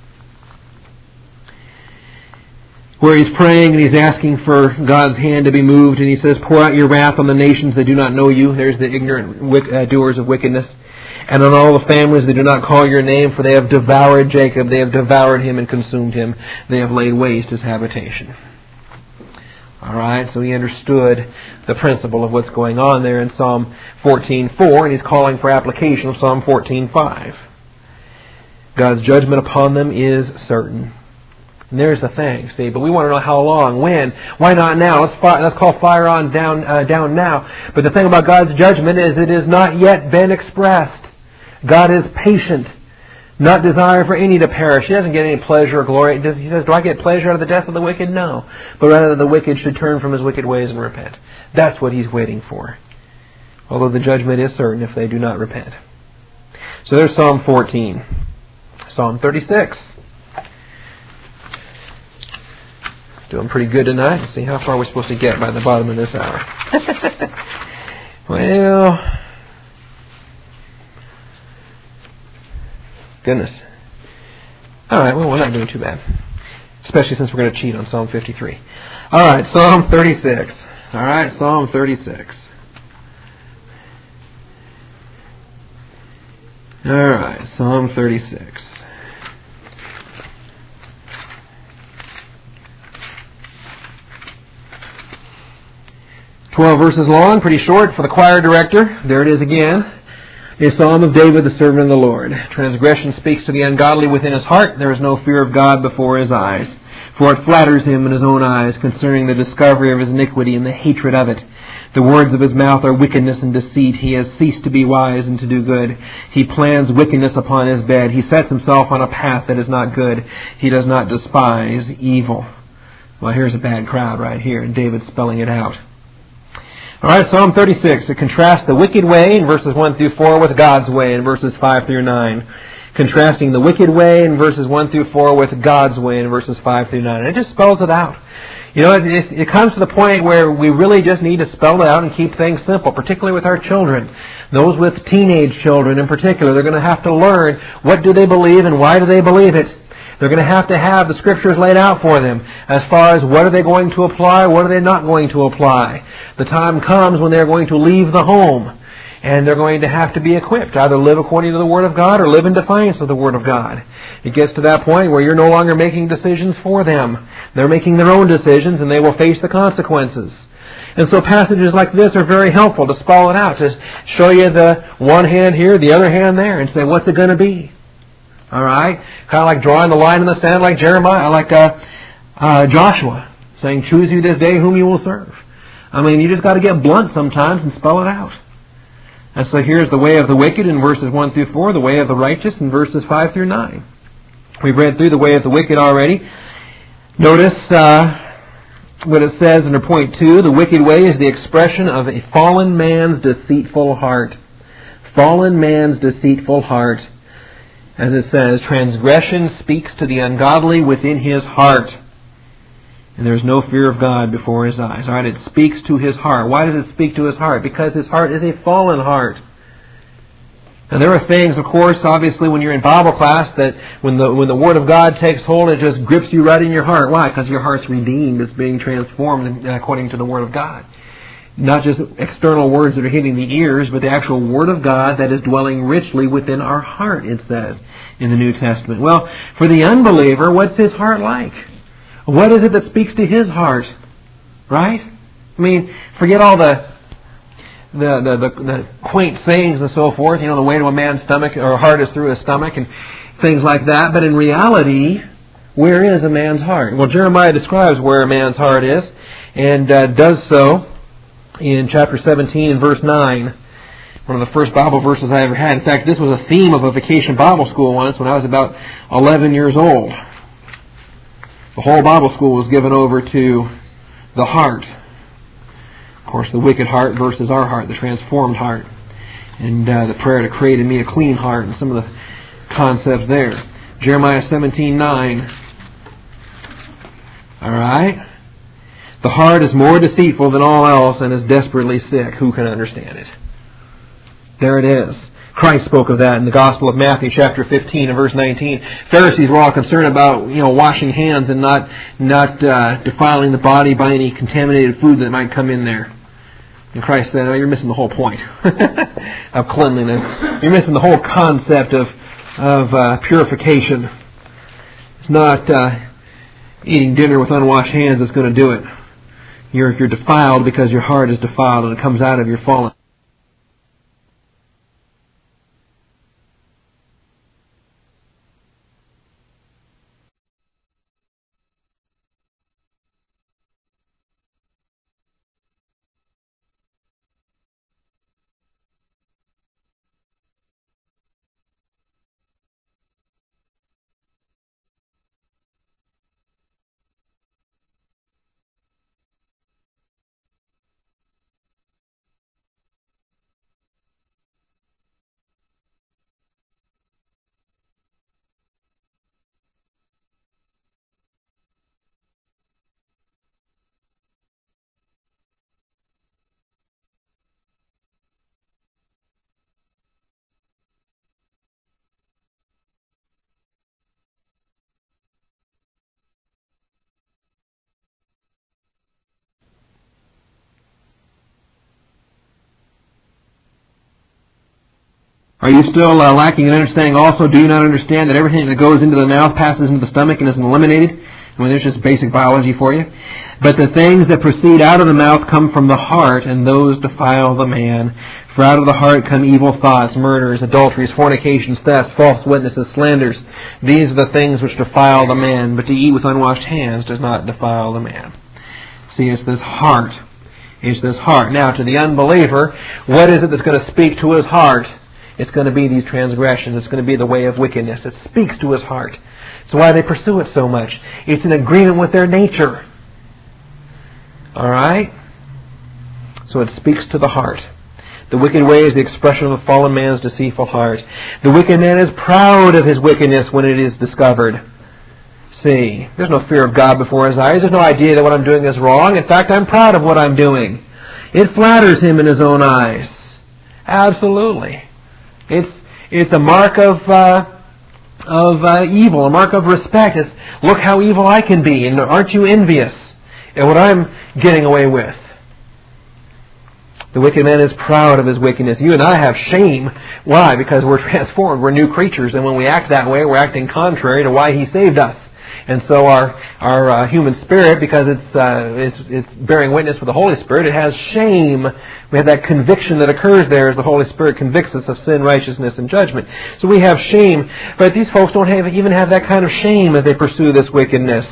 where he's praying and he's asking for God's hand to be moved, and he says, "Pour out your wrath on the nations that do not know you." There's the ignorant doers of wickedness. "And on all the families that do not call your name, for they have devoured Jacob, they have devoured him and consumed him. They have laid waste his habitation." Alright, so he understood the principle of what's going on there in Psalm 14:4, and he's calling for application of Psalm 14:5. God's judgment upon them is certain. And there's the thing, see, but we want to know how long, when, why not now? Let's call fire on down now. But the thing about God's judgment is it has not yet been expressed. God is patient, not desiring for any to perish. He doesn't get any pleasure or glory. He says, "Do I get pleasure out of the death of the wicked?" No. But rather that the wicked should turn from his wicked ways and repent. That's what he's waiting for. Although the judgment is certain if they do not repent. So there's Psalm 14. Psalm 36. Doing pretty good tonight. Let's see how far we're supposed to get by the bottom of this hour. Well, goodness. Alright, well, we're not doing too bad. Especially since we're going to cheat on Psalm 53. Alright, Psalm 36. Alright, Psalm 36. Alright, Psalm 36. "12 verses long, pretty short for the choir director. There it is again. A psalm of David, the servant of the Lord. Transgression speaks to the ungodly within his heart. There is no fear of God before his eyes. For it flatters him in his own eyes concerning the discovery of his iniquity and the hatred of it. The words of his mouth are wickedness and deceit. He has ceased to be wise and to do good. He plans wickedness upon his bed. He sets himself on a path that is not good. He does not despise evil." Well, here's a bad crowd right here, and David's spelling it out. Alright, Psalm 36. It contrasts the wicked way in verses 1 through 4 with God's way in verses 5 through 9. Contrasting the wicked way in verses 1 through 4 with God's way in verses 5 through 9. And it just spells it out. You know, it comes to the point where we really just need to spell it out and keep things simple, particularly with our children. Those with teenage children in particular, they're going to have to learn what do they believe and why do they believe it. They're going to have the Scriptures laid out for them as far as what are they going to apply, what are they not going to apply. The time comes when they're going to leave the home, and they're going to have to be equipped, either live according to the Word of God or live in defiance of the Word of God. It gets to that point where you're no longer making decisions for them. They're making their own decisions, and they will face the consequences. And so passages like this are very helpful to spell it out, to show you the one hand here, the other hand there, and say, what's it going to be? Alright? Kind of like drawing the line in the sand like Jeremiah, like Joshua, saying, "Choose you this day whom you will serve." I mean, you just got to get blunt sometimes and spell it out. And so here's the way of the wicked in verses 1 through 4, the way of the righteous in verses 5 through 9. We've read through the way of the wicked already. Notice what it says under point 2, the wicked way is the expression of a fallen man's deceitful heart. Fallen man's deceitful heart. As it says, transgression speaks to the ungodly within his heart. And there's no fear of God before his eyes. Alright, it speaks to his heart. Why does it speak to his heart? Because his heart is a fallen heart. And there are things, of course, obviously when you're in Bible class, that when the Word of God takes hold, it just grips you right in your heart. Why? Because your heart's redeemed. It's being transformed according to the Word of God. Not just external words that are hitting the ears, but the actual Word of God that is dwelling richly within our heart, it says in the New Testament. Well, for the unbeliever, what's his heart like? What is it that speaks to his heart? Right? I mean, forget all the quaint sayings and so forth, you know, the way to a man's stomach or heart is through his stomach and things like that. But in reality, where is a man's heart? Well, Jeremiah describes where a man's heart is, and does so in chapter 17 and verse 9. One of the first Bible verses I ever had. In fact, this was a theme of a vacation Bible school once when I was about 11 years old. The whole Bible school was given over to the heart. Of course, the wicked heart versus our heart, the transformed heart. and the prayer to create in me a clean heart and some of the concepts there. Jeremiah 17:9. All right? The heart is more deceitful than all else and is desperately sick. Who can understand it? There it is. Christ spoke of that in the Gospel of Matthew, chapter 15 and verse 19. Pharisees were all concerned about, washing hands and not defiling the body by any contaminated food that might come in there. And Christ said, you're missing the whole point of cleanliness. You're missing the whole concept of purification. It's not eating dinner with unwashed hands that's going to do it. You're defiled because your heart is defiled and it comes out of your fallen. Are you still lacking in understanding also? Do you not understand that everything that goes into the mouth passes into the stomach and is eliminated? I mean, there's just basic biology for you. But the things that proceed out of the mouth come from the heart, and those defile the man. For out of the heart come evil thoughts, murders, adulteries, fornications, thefts, false witnesses, slanders. These are the things which defile the man, but to eat with unwashed hands does not defile the man. See, it's this heart. It's this heart. Now, to the unbeliever, what is it that's going to speak to his heart? It's going to be these transgressions. It's going to be the way of wickedness. It speaks to his heart. It's why they pursue it so much. It's in agreement with their nature. All right? So it speaks to the heart. The wicked way is the expression of a fallen man's deceitful heart. The wicked man is proud of his wickedness when it is discovered. See, there's no fear of God before his eyes. There's no idea that what I'm doing is wrong. In fact, I'm proud of what I'm doing. It flatters him in his own eyes. Absolutely. It's a mark of evil, a mark of respect. It's, look how evil I can be, and aren't you envious at what I'm getting away with? The wicked man is proud of his wickedness. You and I have shame. Why? Because we're transformed. We're new creatures, and when we act that way, we're acting contrary to why He saved us. And so our human spirit, because it's bearing witness with the Holy Spirit, it has shame. We have that conviction that occurs there as the Holy Spirit convicts us of sin, righteousness, and judgment. So we have shame, but these folks don't even have that kind of shame as they pursue this wickedness.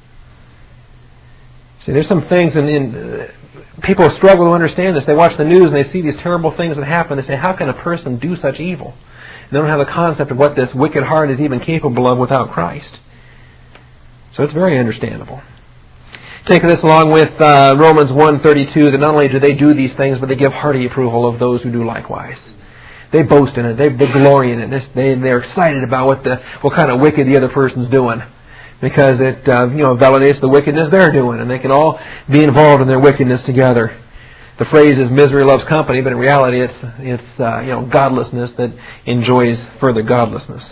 See, there's some things people struggle to understand this. They watch the news and they see these terrible things that happen. They say, how can a person do such evil? And they don't have a concept of what this wicked heart is even capable of without Christ. So it's very understandable. Take this along with Romans 1:32, that not only do they do these things, but they give hearty approval of those who do likewise. They boast in it. They glory in it. They're excited about what kind of wicked the other person's doing, because it validates the wickedness they're doing, and they can all be involved in their wickedness together. The phrase is "misery loves company," but in reality, it's godlessness that enjoys further godlessness.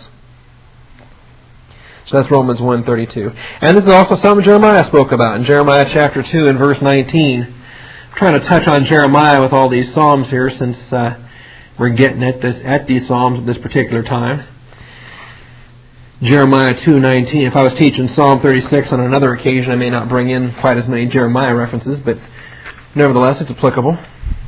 So that's Romans 1:32. And this is also something Jeremiah spoke about in Jeremiah chapter 2 and verse 19. I'm trying to touch on Jeremiah with all these Psalms here, since we're getting at these Psalms at this particular time. Jeremiah 2:19. If I was teaching Psalm 36 on another occasion, I may not bring in quite as many Jeremiah references, but nevertheless, it's applicable.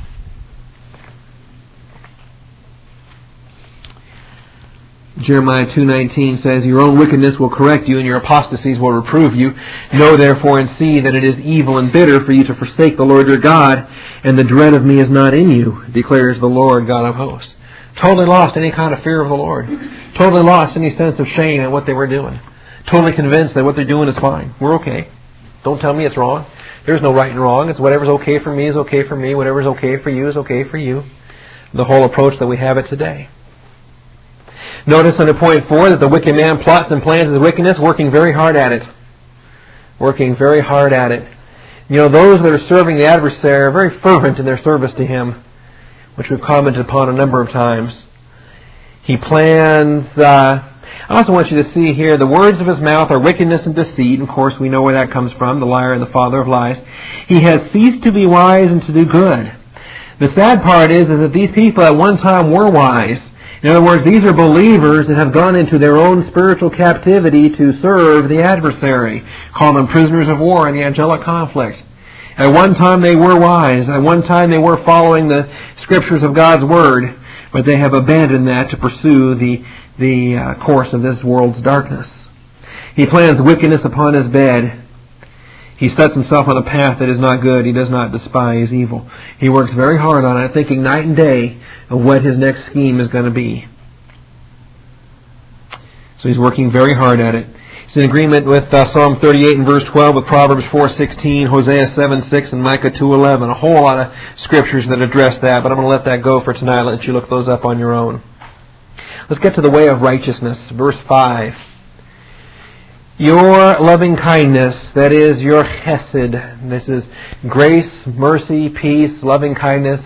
Jeremiah 2:19 says, "Your own wickedness will correct you, and your apostasies will reprove you. Know therefore and see that it is evil and bitter for you to forsake the Lord your God, and the dread of me is not in you, declares the Lord God of hosts." Totally lost any kind of fear of the Lord. Totally lost any sense of shame at what they were doing. Totally convinced that what they're doing is fine. We're okay. Don't tell me it's wrong. There's no right and wrong. It's whatever's okay for me is okay for me. Whatever's okay for you is okay for you. the whole approach that we have it today. Notice under point 4 that the wicked man plots and plans his wickedness, working very hard at it. Working very hard at it. You know, those that are serving the adversary are very fervent in their service to him, which we've commented upon a number of times. He plans... I also want you to see here, the words of his mouth are wickedness and deceit. Of course, we know where that comes from, the liar and the father of lies. He has ceased to be wise and to do good. The sad part is that these people at one time were wise. In other words, these are believers that have gone into their own spiritual captivity to serve the adversary. Call them prisoners of war in the angelic conflict. At one time they were wise. At one time they were following the scriptures of God's Word. But they have abandoned that to pursue the course of this world's darkness. He plans wickedness upon his bed. He sets himself on a path that is not good. He does not despise evil. He works very hard on it, thinking night and day of what his next scheme is going to be. So he's working very hard at it. He's in agreement with Psalm 38 and verse 12, with Proverbs 4:16, Hosea 7:6, and Micah 2:11. A whole lot of scriptures that address that, but I'm going to let that go for tonight. Let you look those up on your own. Let's get to the way of righteousness. Verse 5. Your loving kindness, that is your chesed. This is grace, mercy, peace, loving kindness,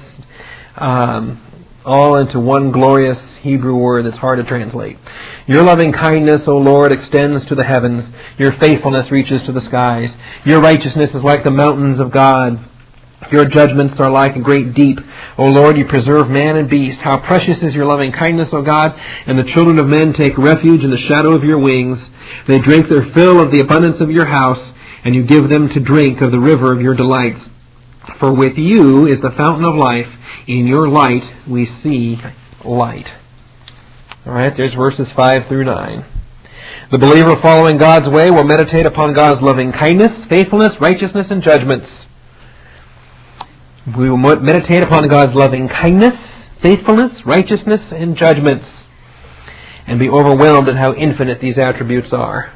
all into one glorious Hebrew word that's hard to translate. Your loving kindness, O Lord, extends to the heavens. Your faithfulness reaches to the skies. Your righteousness is like the mountains of God. Your judgments are like a great deep. O Lord, you preserve man and beast. How precious is your loving kindness, O God, and the children of men take refuge in the shadow of your wings. They drink their fill of the abundance of your house, and you give them to drink of the river of your delights. For with you is the fountain of life. In your light we see light. All right, there's verses 5 through 9. The believer following God's way will meditate upon God's loving kindness, faithfulness, righteousness, and judgments. We will meditate upon God's loving kindness, faithfulness, righteousness, and judgments, and be overwhelmed at how infinite these attributes are.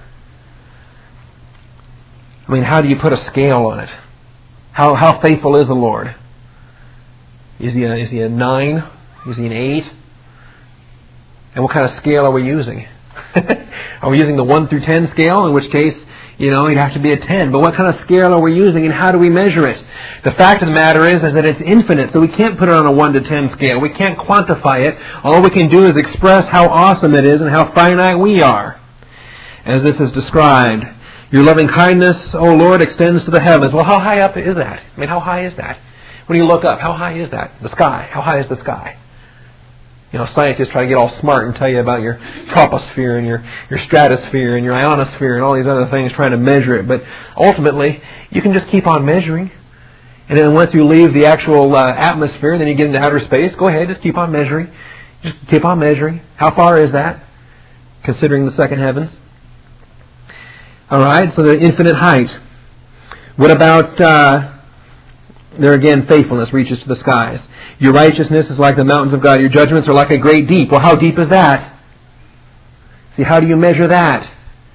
I mean, how do you put a scale on it? How faithful is the Lord? Is he a 9? Is he an 8? And what kind of scale are we using? Are we using the 1 through 10 scale, in which case, he'd have to be a 10. But what kind of scale are we using, and how do we measure it? The fact of the matter is that it's infinite, so we can't put it on a 1 to 10 scale. We can't quantify it. All we can do is express how awesome it is and how finite we are. As this is described, your loving kindness, O Lord, extends to the heavens. Well, how high up is that? I mean, how high is that? When you look up, how high is that? The sky. How high is the sky? Scientists try to get all smart and tell you about your troposphere and your stratosphere and your ionosphere and all these other things, trying to measure it. But ultimately, you can just keep on measuring. And then once you leave the actual atmosphere, then you get into outer space. Go ahead, just keep on measuring. Just keep on measuring. How far is that, considering the second heavens? All right, so the infinite height. What about, there again, faithfulness reaches to the skies. Your righteousness is like the mountains of God. Your judgments are like a great deep. Well, how deep is that? See, how do you measure that?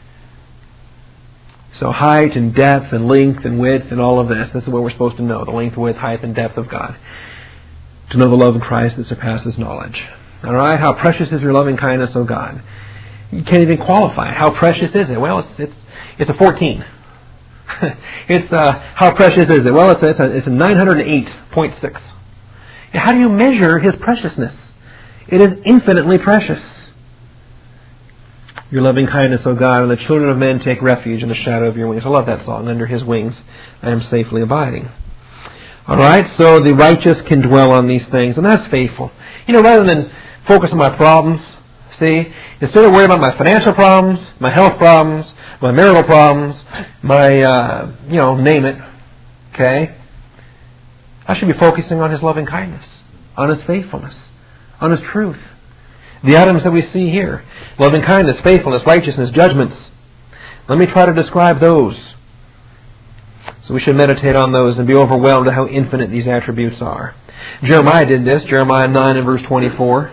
So height and depth and length and width and all of this. This is what we're supposed to know. The length, width, height, and depth of God. To know the love of Christ that surpasses knowledge. All right? How precious is your loving kindness, O God? You can't even qualify it. How precious is it? Well, it's a 14. It's how precious is it? Well, it's a 908.6. How do you measure His preciousness? It is infinitely precious. Your loving kindness, O God, and the children of men take refuge in the shadow of your wings. I love that song. Under His wings I am safely abiding. All right, so the righteous can dwell on these things, and that's faithful. Rather than focus on my problems, see, instead of worrying about my financial problems, my health problems, my marital problems, my, name it, okay? I should be focusing on His loving kindness, on His faithfulness, on His truth. The items that we see here, loving kindness, faithfulness, righteousness, judgments. Let me try to describe those. So we should meditate on those and be overwhelmed at how infinite these attributes are. Jeremiah did this, Jeremiah 9 and verse 24.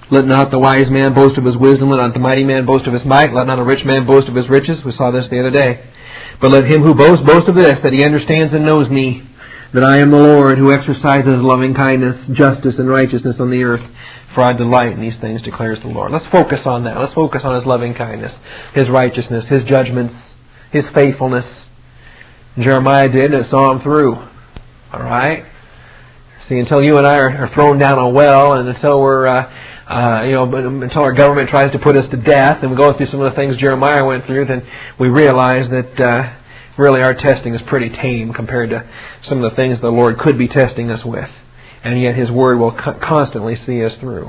Let not the wise man boast of his wisdom, let not the mighty man boast of his might, let not a rich man boast of his riches. We saw this the other day. But let him who boasts boast of this, that he understands and knows me, that I am the Lord, who exercises loving kindness, justice, and righteousness on the earth. For I delight in these things, declares the Lord. Let's focus on that. Let's focus on His loving kindness, His righteousness, His judgments, His faithfulness. Jeremiah did, and it saw him through. All right? See, until you and I are thrown down a well, and until we're, until our government tries to put us to death, and we go through some of the things Jeremiah went through, then we realize that really our testing is pretty tame compared to some of the things the Lord could be testing us with. And yet His Word will constantly see us through.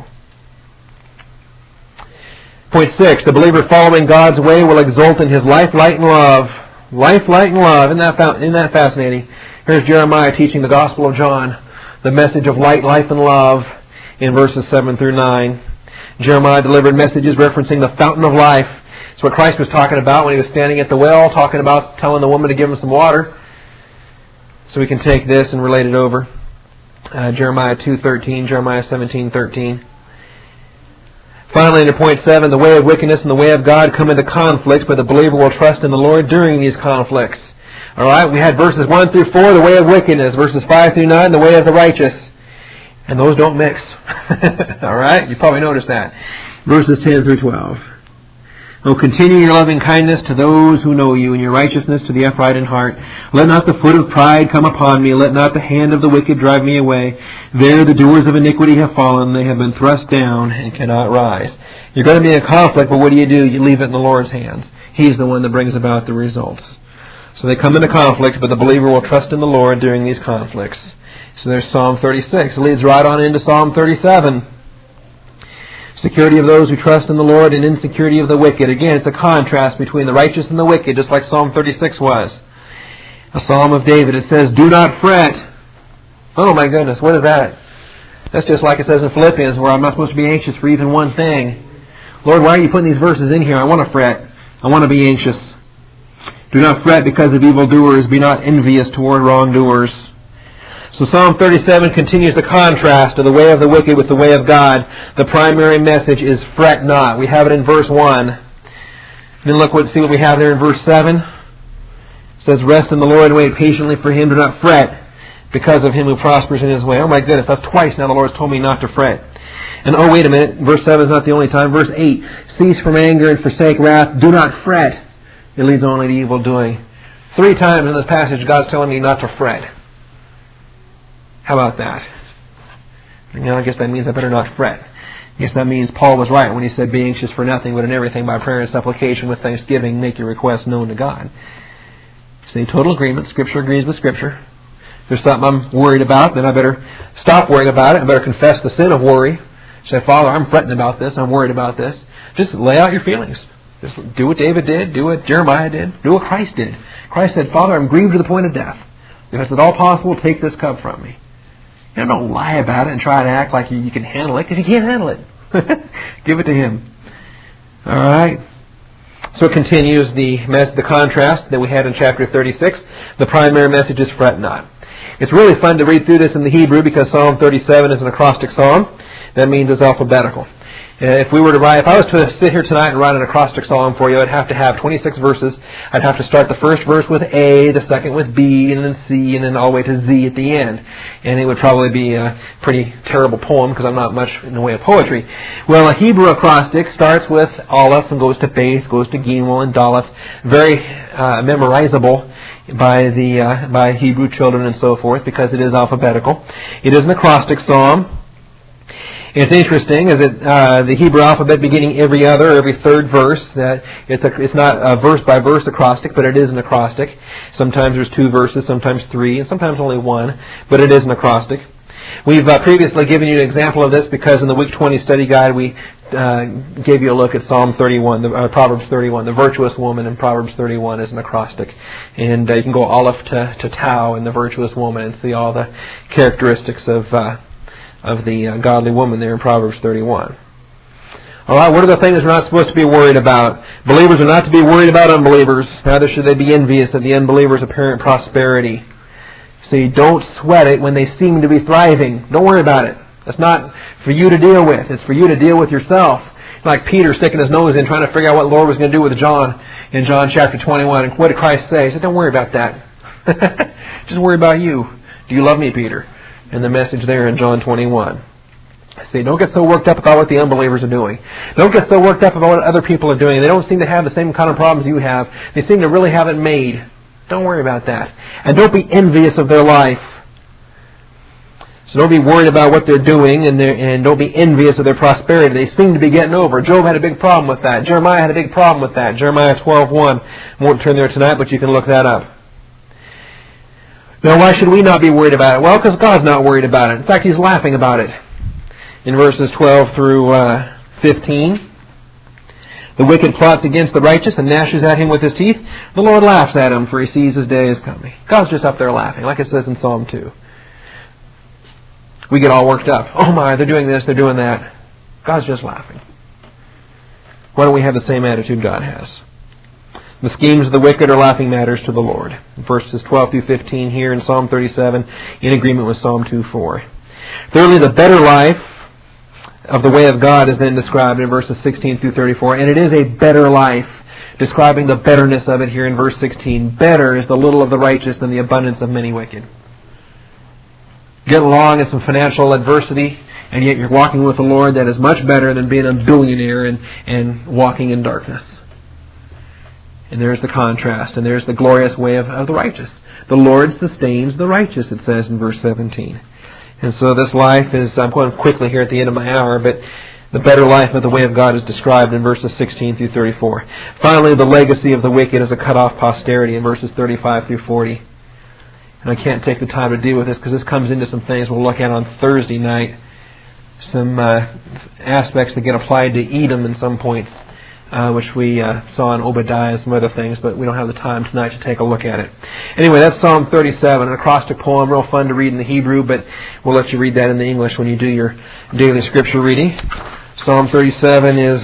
Point 6, the believer following God's way will exult in his life, light, and love. Life, light, and love. Isn't that fascinating? Here's Jeremiah teaching the Gospel of John, the message of light, life, and love in verses 7 through 9. Jeremiah delivered messages referencing the fountain of life. It's what Christ was talking about when He was standing at the well, talking about telling the woman to give him some water. So we can take this and relate it over. Jeremiah 2:13, Jeremiah 17:13. Finally, under point 7, the way of wickedness and the way of God come into conflict, but the believer will trust in the Lord during these conflicts. All right, we had verses 1 through 4, the way of wickedness. Verses 5 through 9, the way of the righteous. And those don't mix. All right, you probably noticed that. Verses 10 through 12. Oh, continue your loving kindness to those who know you, and your righteousness to the upright in heart. Let not the foot of pride come upon me. Let not the hand of the wicked drive me away. There the doers of iniquity have fallen. They have been thrust down and cannot rise. You're going to be in conflict, but what do? You leave it in the Lord's hands. He's the one that brings about the results. So they come into conflict, but the believer will trust in the Lord during these conflicts. So there's Psalm 36. It leads right on into Psalm 37. Security of those who trust in the Lord and insecurity of the wicked. Again, it's a contrast between the righteous and the wicked, just like Psalm 36 was. A Psalm of David. It says, do not fret. Oh my goodness, what is that? That's just like it says in Philippians, where I'm not supposed to be anxious for even one thing. Lord, why are you putting these verses in here? I want to fret. I want to be anxious. Do not fret because of evildoers. Be not envious toward wrongdoers. So Psalm 37 continues the contrast of the way of the wicked with the way of God. The primary message is fret not. We have it in verse 1. Then see what we have there in verse 7. It says, rest in the Lord and wait patiently for Him. Do not fret because of him who prospers in his way. Oh my goodness, that's twice now the Lord's told me not to fret. And oh wait a minute, verse 7 is not the only time. Verse 8, cease from anger and forsake wrath. Do not fret. It leads only to evil doing. 3 times in this passage God's telling me not to fret. How about that? I guess that means I better not fret. I guess that means Paul was right when he said, be anxious for nothing, but in everything by prayer and supplication with thanksgiving, make your requests known to God. See, total agreement. Scripture agrees with Scripture. If there's something I'm worried about, then I better stop worrying about it. I better confess the sin of worry. Say, Father, I'm fretting about this. I'm worried about this. Just lay out your feelings. Just do what David did. Do what Jeremiah did. Do what Christ did. Christ said, Father, I'm grieved to the point of death. If it's at all possible, take this cup from me. Don't lie about it and try to act like you can handle it, because you can't handle it. Give it to Him. All right. So it continues the contrast that we had in chapter 36. The primary message is fret not. It's really fun to read through this in the Hebrew because Psalm 37 is an acrostic psalm. That means it's alphabetical. If I was to sit here tonight and write an acrostic psalm for you, I'd have to have 26 verses. I'd have to start the first verse with A, the second with B, and then C, and then all the way to Z at the end. And it would probably be a pretty terrible poem because I'm not much in the way of poetry. Well, a Hebrew acrostic starts with Aleph and goes to Beis, goes to Gimel and Daleth. Very memorizable by Hebrew children and so forth because it is alphabetical. It is an acrostic psalm. It's interesting, is the Hebrew alphabet beginning every third verse. That it's not a verse-by-verse acrostic, but it is an acrostic. Sometimes there's 2 verses, sometimes 3, and sometimes only 1, but it is an acrostic. We've previously given you an example of this because in the Week 20 study guide we gave you a look at Psalm 31, Proverbs 31. The virtuous woman in Proverbs 31 is an acrostic. And you can go Aleph to Tau in the virtuous woman and see all the characteristics of the godly woman there in Proverbs 31. All right, what are the things we're not supposed to be worried about? Believers are not to be worried about unbelievers. Neither should they be envious of the unbelievers' apparent prosperity. See, don't sweat it when they seem to be thriving. Don't worry about it. It's not for you to deal with. It's for you to deal with yourself. Like Peter sticking his nose in trying to figure out what the Lord was going to do with John in John chapter 21. And what did Christ say? He said, don't worry about that. Just worry about you. Do you love me, Peter? And the message there in John 21. See, don't get so worked up about what the unbelievers are doing. Don't get so worked up about what other people are doing. They don't seem to have the same kind of problems you have. They seem to really have it made. Don't worry about that. And don't be envious of their life. So don't be worried about what they're doing, and don't be envious of their prosperity. They seem to be getting over. Job had a big problem with that. Jeremiah had a big problem with that. Jeremiah 12:1. I won't turn there tonight, but you can look that up. Now, why should we not be worried about it? Well, because God's not worried about it. In fact, He's laughing about it. In verses 12 through 15, the wicked plots against the righteous and gnashes at him with his teeth. The Lord laughs at him, for He sees his day is coming. God's just up there laughing, like it says in Psalm 2. We get all worked up. Oh my, they're doing this, they're doing that. God's just laughing. Why don't we have the same attitude God has? The schemes of the wicked are laughing matters to the Lord. Verses 12 through 15 here in Psalm 37, in agreement with Psalm 2:4. Thirdly, the better life of the way of God is then described in verses 16 through 34, and it is a better life, describing the betterness of it here in verse 16. Better is the little of the righteous than the abundance of many wicked. Get along in some financial adversity, and yet you're walking with the Lord. That is much better than being a billionaire and walking in darkness. And there's the contrast, and there's the glorious way of the righteous. The Lord sustains the righteous, it says in verse 17. And so this life is, I'm going quickly here at the end of my hour, but the better life of the way of God is described in verses 16 through 34. Finally, the legacy of the wicked is a cut-off posterity in verses 35 through 40. And I can't take the time to deal with this because this comes into some things we'll look at on Thursday night. Some aspects that get applied to Edom in some points, which we saw in Obadiah and some other things, but we don't have the time tonight to take a look at it. Anyway, that's Psalm 37, an acrostic poem, real fun to read in the Hebrew, but we'll let you read that in the English when you do your daily scripture reading. Psalm 37 is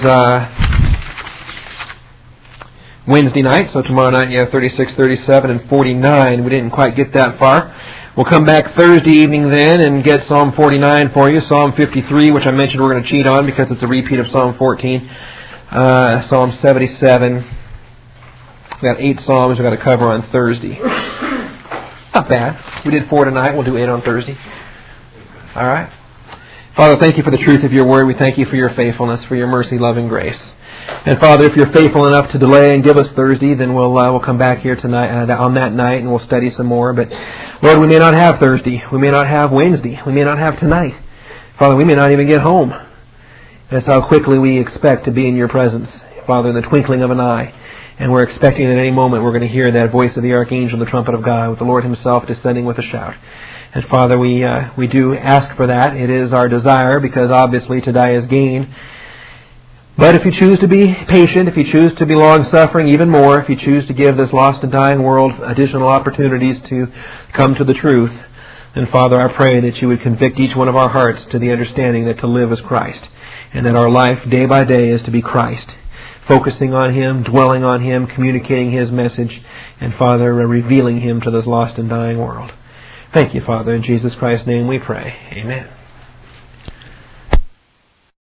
Wednesday night, so tomorrow night you have 36, 37, and 49. We didn't quite get that far. We'll come back Thursday evening then and get Psalm 49 for you. Psalm 53, which I mentioned we're going to cheat on because it's a repeat of Psalm 14. Psalm 77. We've got 8 Psalms we've got to cover on Thursday. Not bad. We did 4 tonight. We'll do 8 on Thursday. All right. Father, thank you for the truth of your word. We thank you for your faithfulness, for your mercy, love, and grace. And Father, if you're faithful enough to delay and give us Thursday, then we'll come back here tonight on that night and we'll study some more. But Lord, we may not have Thursday. We may not have Wednesday. We may not have tonight. Father, we may not even get home. That's how quickly we expect to be in your presence, Father, in the twinkling of an eye. And we're expecting at any moment we're going to hear that voice of the archangel, the trumpet of God, with the Lord Himself descending with a shout. And Father, we do ask for that. It is our desire, because obviously to die is gain. But if you choose to be patient, if you choose to be long-suffering even more, if you choose to give this lost and dying world additional opportunities to come to the truth, then Father, I pray that you would convict each one of our hearts to the understanding that to live is Christ, and that our life day by day is to be Christ, focusing on Him, dwelling on Him, communicating His message, and Father, revealing Him to this lost and dying world. Thank you, Father. In Jesus Christ's name we pray. Amen.